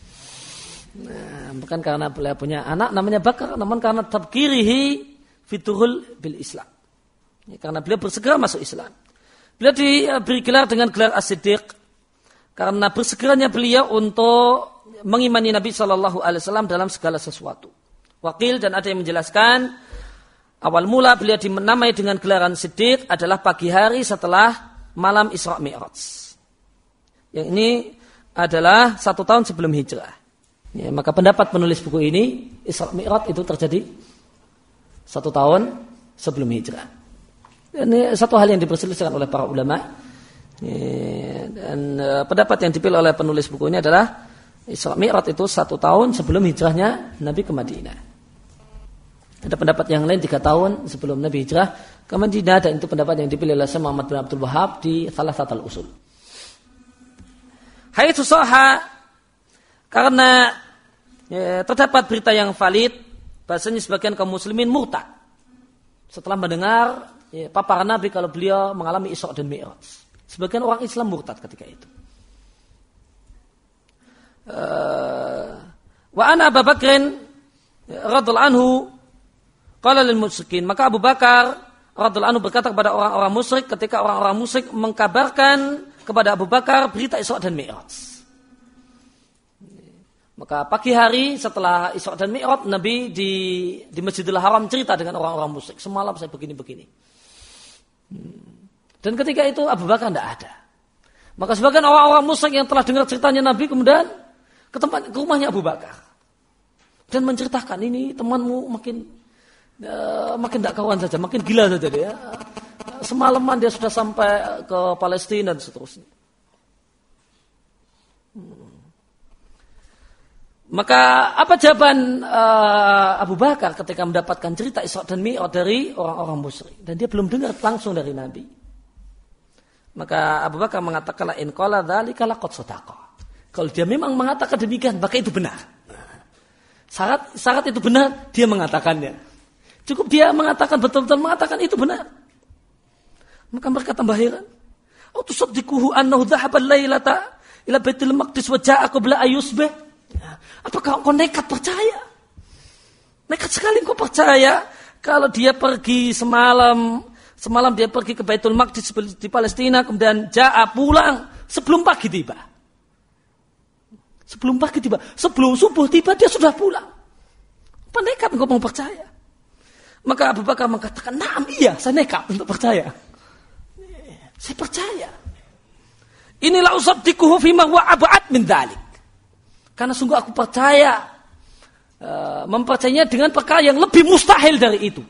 Bukan karena beliau punya anak namanya Bakar, namun karena tabkirihi fiturul bil Islam. Karena beliau bersegera masuk Islam. Beliau diberi gelar dengan gelar As-Siddiq karena bersegeranya beliau untuk mengimani Nabi Shallallahu Alaihi Wasallam dalam segala sesuatu. Wakil dan ada yang menjelaskan awal mula beliau dinamai dengan gelaran Siddiq adalah pagi hari setelah malam Isra Mi'raj. Yang ini adalah 1 tahun sebelum hijrah. Ya, maka pendapat penulis buku ini Isra Mi'raj itu terjadi 1 tahun sebelum hijrah. Ini satu hal yang diperselisihkan oleh para ulama. Dan pendapat yang dipilih oleh penulis buku ini adalah Isra Mi'raj itu 1 tahun sebelum hijrahnya Nabi ke Madinah. Ada pendapat yang lain 3 tahun sebelum Nabi hijrah ke Madinah, dan itu pendapat yang dipilih oleh Syekh Muhammad bin Abdul Wahhab di Thalathatul Usul. Haitsu sahha, karena terdapat berita yang valid bahasanya sebagian kaum muslimin murtad setelah mendengar paparan Nabi kalau beliau mengalami Isra dan Mi'raj. Sebagian orang Islam murtad ketika itu. Wa ana Abu Bakrin radhiyallahu anhu qala lil musyrikin, maka Abu Bakar radhiyallahu anhu berkata kepada orang-orang musyrik ketika orang-orang musyrik mengkabarkan kepada Abu Bakar berita Isra dan Mi'raj. Maka pagi hari setelah Isra dan Mi'raj, Nabi di Masjidil Haram cerita dengan orang-orang musyrik, semalam saya begini-begini. Dan ketika itu Abu Bakar tidak ada. Maka sebagian orang-orang musyrik yang telah dengar ceritanya Nabi kemudian ke rumahnya Abu Bakar dan menceritakan, ini temanmu makin tidak kawan saja, makin gila saja dia. Semalaman dia sudah sampai ke Palestina dan seterusnya. Maka apa jawaban Abu Bakar ketika mendapatkan cerita Isra dan Mi'raj dari orang-orang musyrik dan dia belum dengar langsung dari Nabi? Maka Abu Bakar mengatakan, in qala dzalika laqad sadaqa. Kalau dia memang mengatakan demikian, maka itu benar. Syarat itu benar, dia mengatakannya. Cukup dia mengatakan, betul-betul mengatakan itu benar. Maka mereka tambah heran. Au tusaddiquhu annahu dhahaba al-lailata ila Baitul Maqdis wa ja'a qabla ayusbih. Apakah engkau nekat percaya? Nekat sekali engkau percaya kalau dia pergi semalam dia pergi ke Baitul Maqdis di Palestina, kemudian ja'a pulang sebelum pagi tiba. Sebelum subuh tiba dia sudah pulang. Apa nekat engkau mau percaya? Maka Abu Bakar mengatakan, "Na'am, iya, saya nekat untuk percaya. Saya percaya. Inilah usaddiquhu fima huwa ab'ad min dzalik." Karena sungguh aku percaya, mempercayainya dengan perkara yang lebih mustahil dari itu.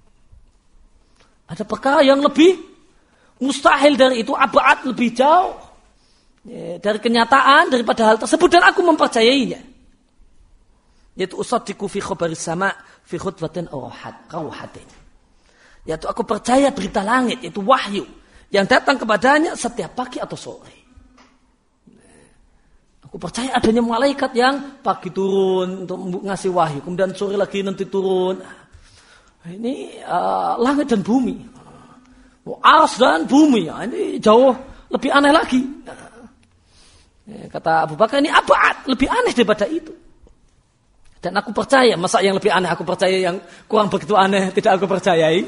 Ada perkara yang lebih mustahil dari itu, ab'ad, lebih jauh dari kenyataan daripada hal tersebut, dan aku mempercayainya. Yaitu usaddiqu fi khabaris sama' fi khutbatin rawhatin. Yaitu aku percaya berita langit, yaitu wahyu yang datang kepadanya setiap pagi atau sore. Aku percaya adanya malaikat yang pagi turun untuk ngasih wahyu, kemudian sore lagi nanti turun. Ini langit dan bumi, ars dan bumi, ini jauh lebih aneh lagi. Kata Abu Bakar, ini abad, lebih aneh daripada itu. Dan aku percaya, masa yang lebih aneh aku percaya, yang kurang begitu aneh tidak aku percayai.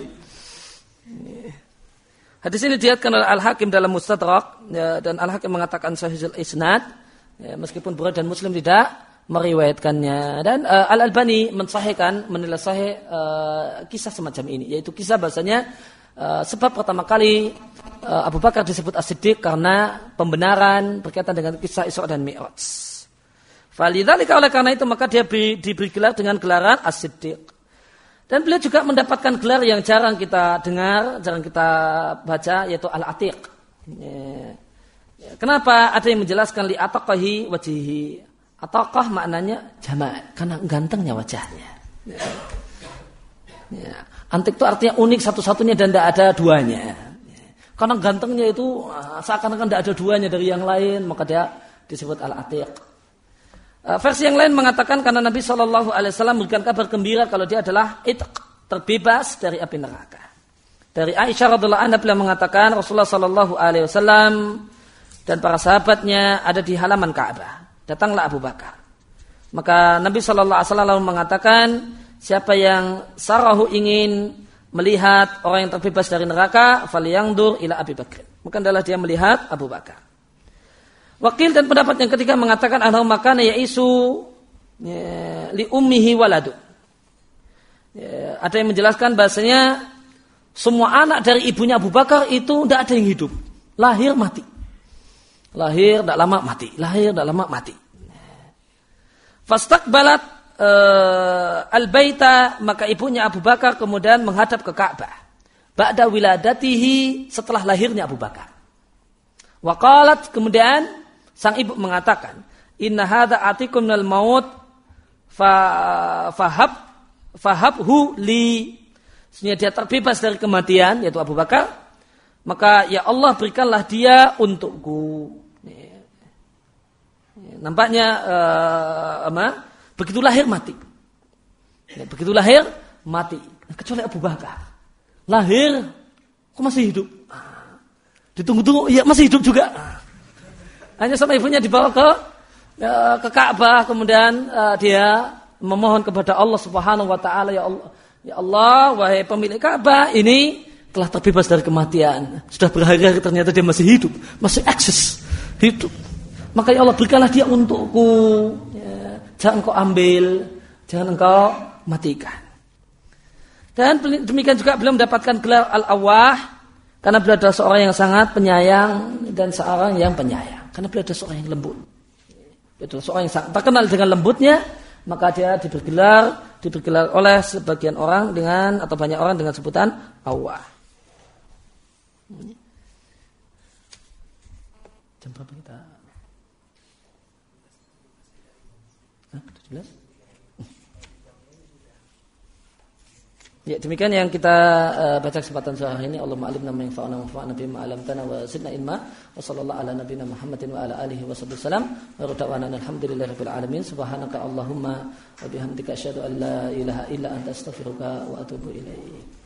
Hadis ini diriwayatkan oleh Al-Hakim dalam Mustadrak, dan Al-Hakim mengatakan sahihul isnad, meskipun Bukhari dan Muslim tidak meriwayatkannya. Dan Al-Albani menilai sahih kisah semacam ini, yaitu kisah bahasanya sebab pertama kali Abu Bakar disebut As-Siddiq karena pembenaran berkaitan dengan kisah Isra dan Mi'raj. Falidzalika, oleh karena itu maka dia diberi gelar dengan gelaran As-Siddiq. Dan beliau juga mendapatkan gelar yang jarang kita dengar, jarang kita baca, yaitu Al-Atiq. Kenapa? Ada yang menjelaskan li ataqahi wajhihi. Ataqah maknanya jamal, karena gantengnya wajahnya. Antik itu artinya unik satu-satunya dan tidak ada duanya. Karena gantengnya itu seakan-akan tidak ada duanya dari yang lain, maka dia disebut Al-Atiq. Versi yang lain mengatakan karena Nabi SAW memberikan kabar gembira kalau dia adalah itq, terbebas dari api neraka. Dari Aisyah radhiallahu anha beliau mengatakan Rasulullah SAW dan para sahabatnya ada di halaman Ka'bah. Datanglah Abu Bakar. Maka Nabi SAW mengatakan, siapa yang sarahu ingin melihat orang yang terbebas dari neraka, falyangdur ila Abi Bakr. Maka adalah dia melihat Abu Bakar. Wakil dan pendapat yang ketiga mengatakan annahu makana ya'isu li ummihi waladu. Ada yang menjelaskan bahasanya semua anak dari ibunya Abu Bakar itu tidak ada yang hidup. Lahir mati. Lahir tidak lama mati. Lahir tidak lama mati. Fastaqbalat al-baita, maka ibunya Abu Bakar kemudian menghadap ke Ka'bah. Ba'da wiladatihi, setelah lahirnya Abu Bakar. Wa qalat, kemudian sang ibu mengatakan, inna hadza atikum minal maut fahabhu li. Sebenarnya dia terbebas dari kematian, yaitu Abu Bakar, maka ya Allah berikanlah dia untukku. Nampaknya begitu lahir mati. Begitu lahir mati. Kecuali Abu Bakar. Lahir kok masih hidup. Ditunggu-tunggu, ya masih hidup juga. Hanya sama ibunya dibawa ke Ka'bah, kemudian dia memohon kepada Allah Subhanahu wa taala, ya Allah, wahai pemilik Ka'bah, ini telah terbebas dari kematian. Sudah berhari-hari ternyata dia masih hidup, masih eksis hidup. Maka ya Allah berikanlah dia untukku. Ya, jangan engkau ambil, jangan engkau matikan. Dan demikian juga beliau mendapatkan gelar Al-Awwah, Karena beliau adalah seorang yang sangat penyayang dan seorang yang penyayang. Karena beliau adalah seorang yang lembut. Beliau adalah seorang yang terkenal dengan lembutnya, maka dia dibergelar oleh sebagian orang atau banyak orang dengan sebutan Awwah. Jam berapa kita? 17? Ya, demikian yang kita baca kesempatan sore ini. Allahumma alimna ma yanfa'una wa anfa'na bima 'allamtana wa zidna ilma. Wa sallallahu ala nabiyyina Muhammadin wa ala alihi wa sallam. Wa rada'ana alhamdulillahirabbil alamin. Subhanaka Allahumma wa bihamdika asyhadu an la ilaha illa anta astaghfiruka wa atubu ilaik.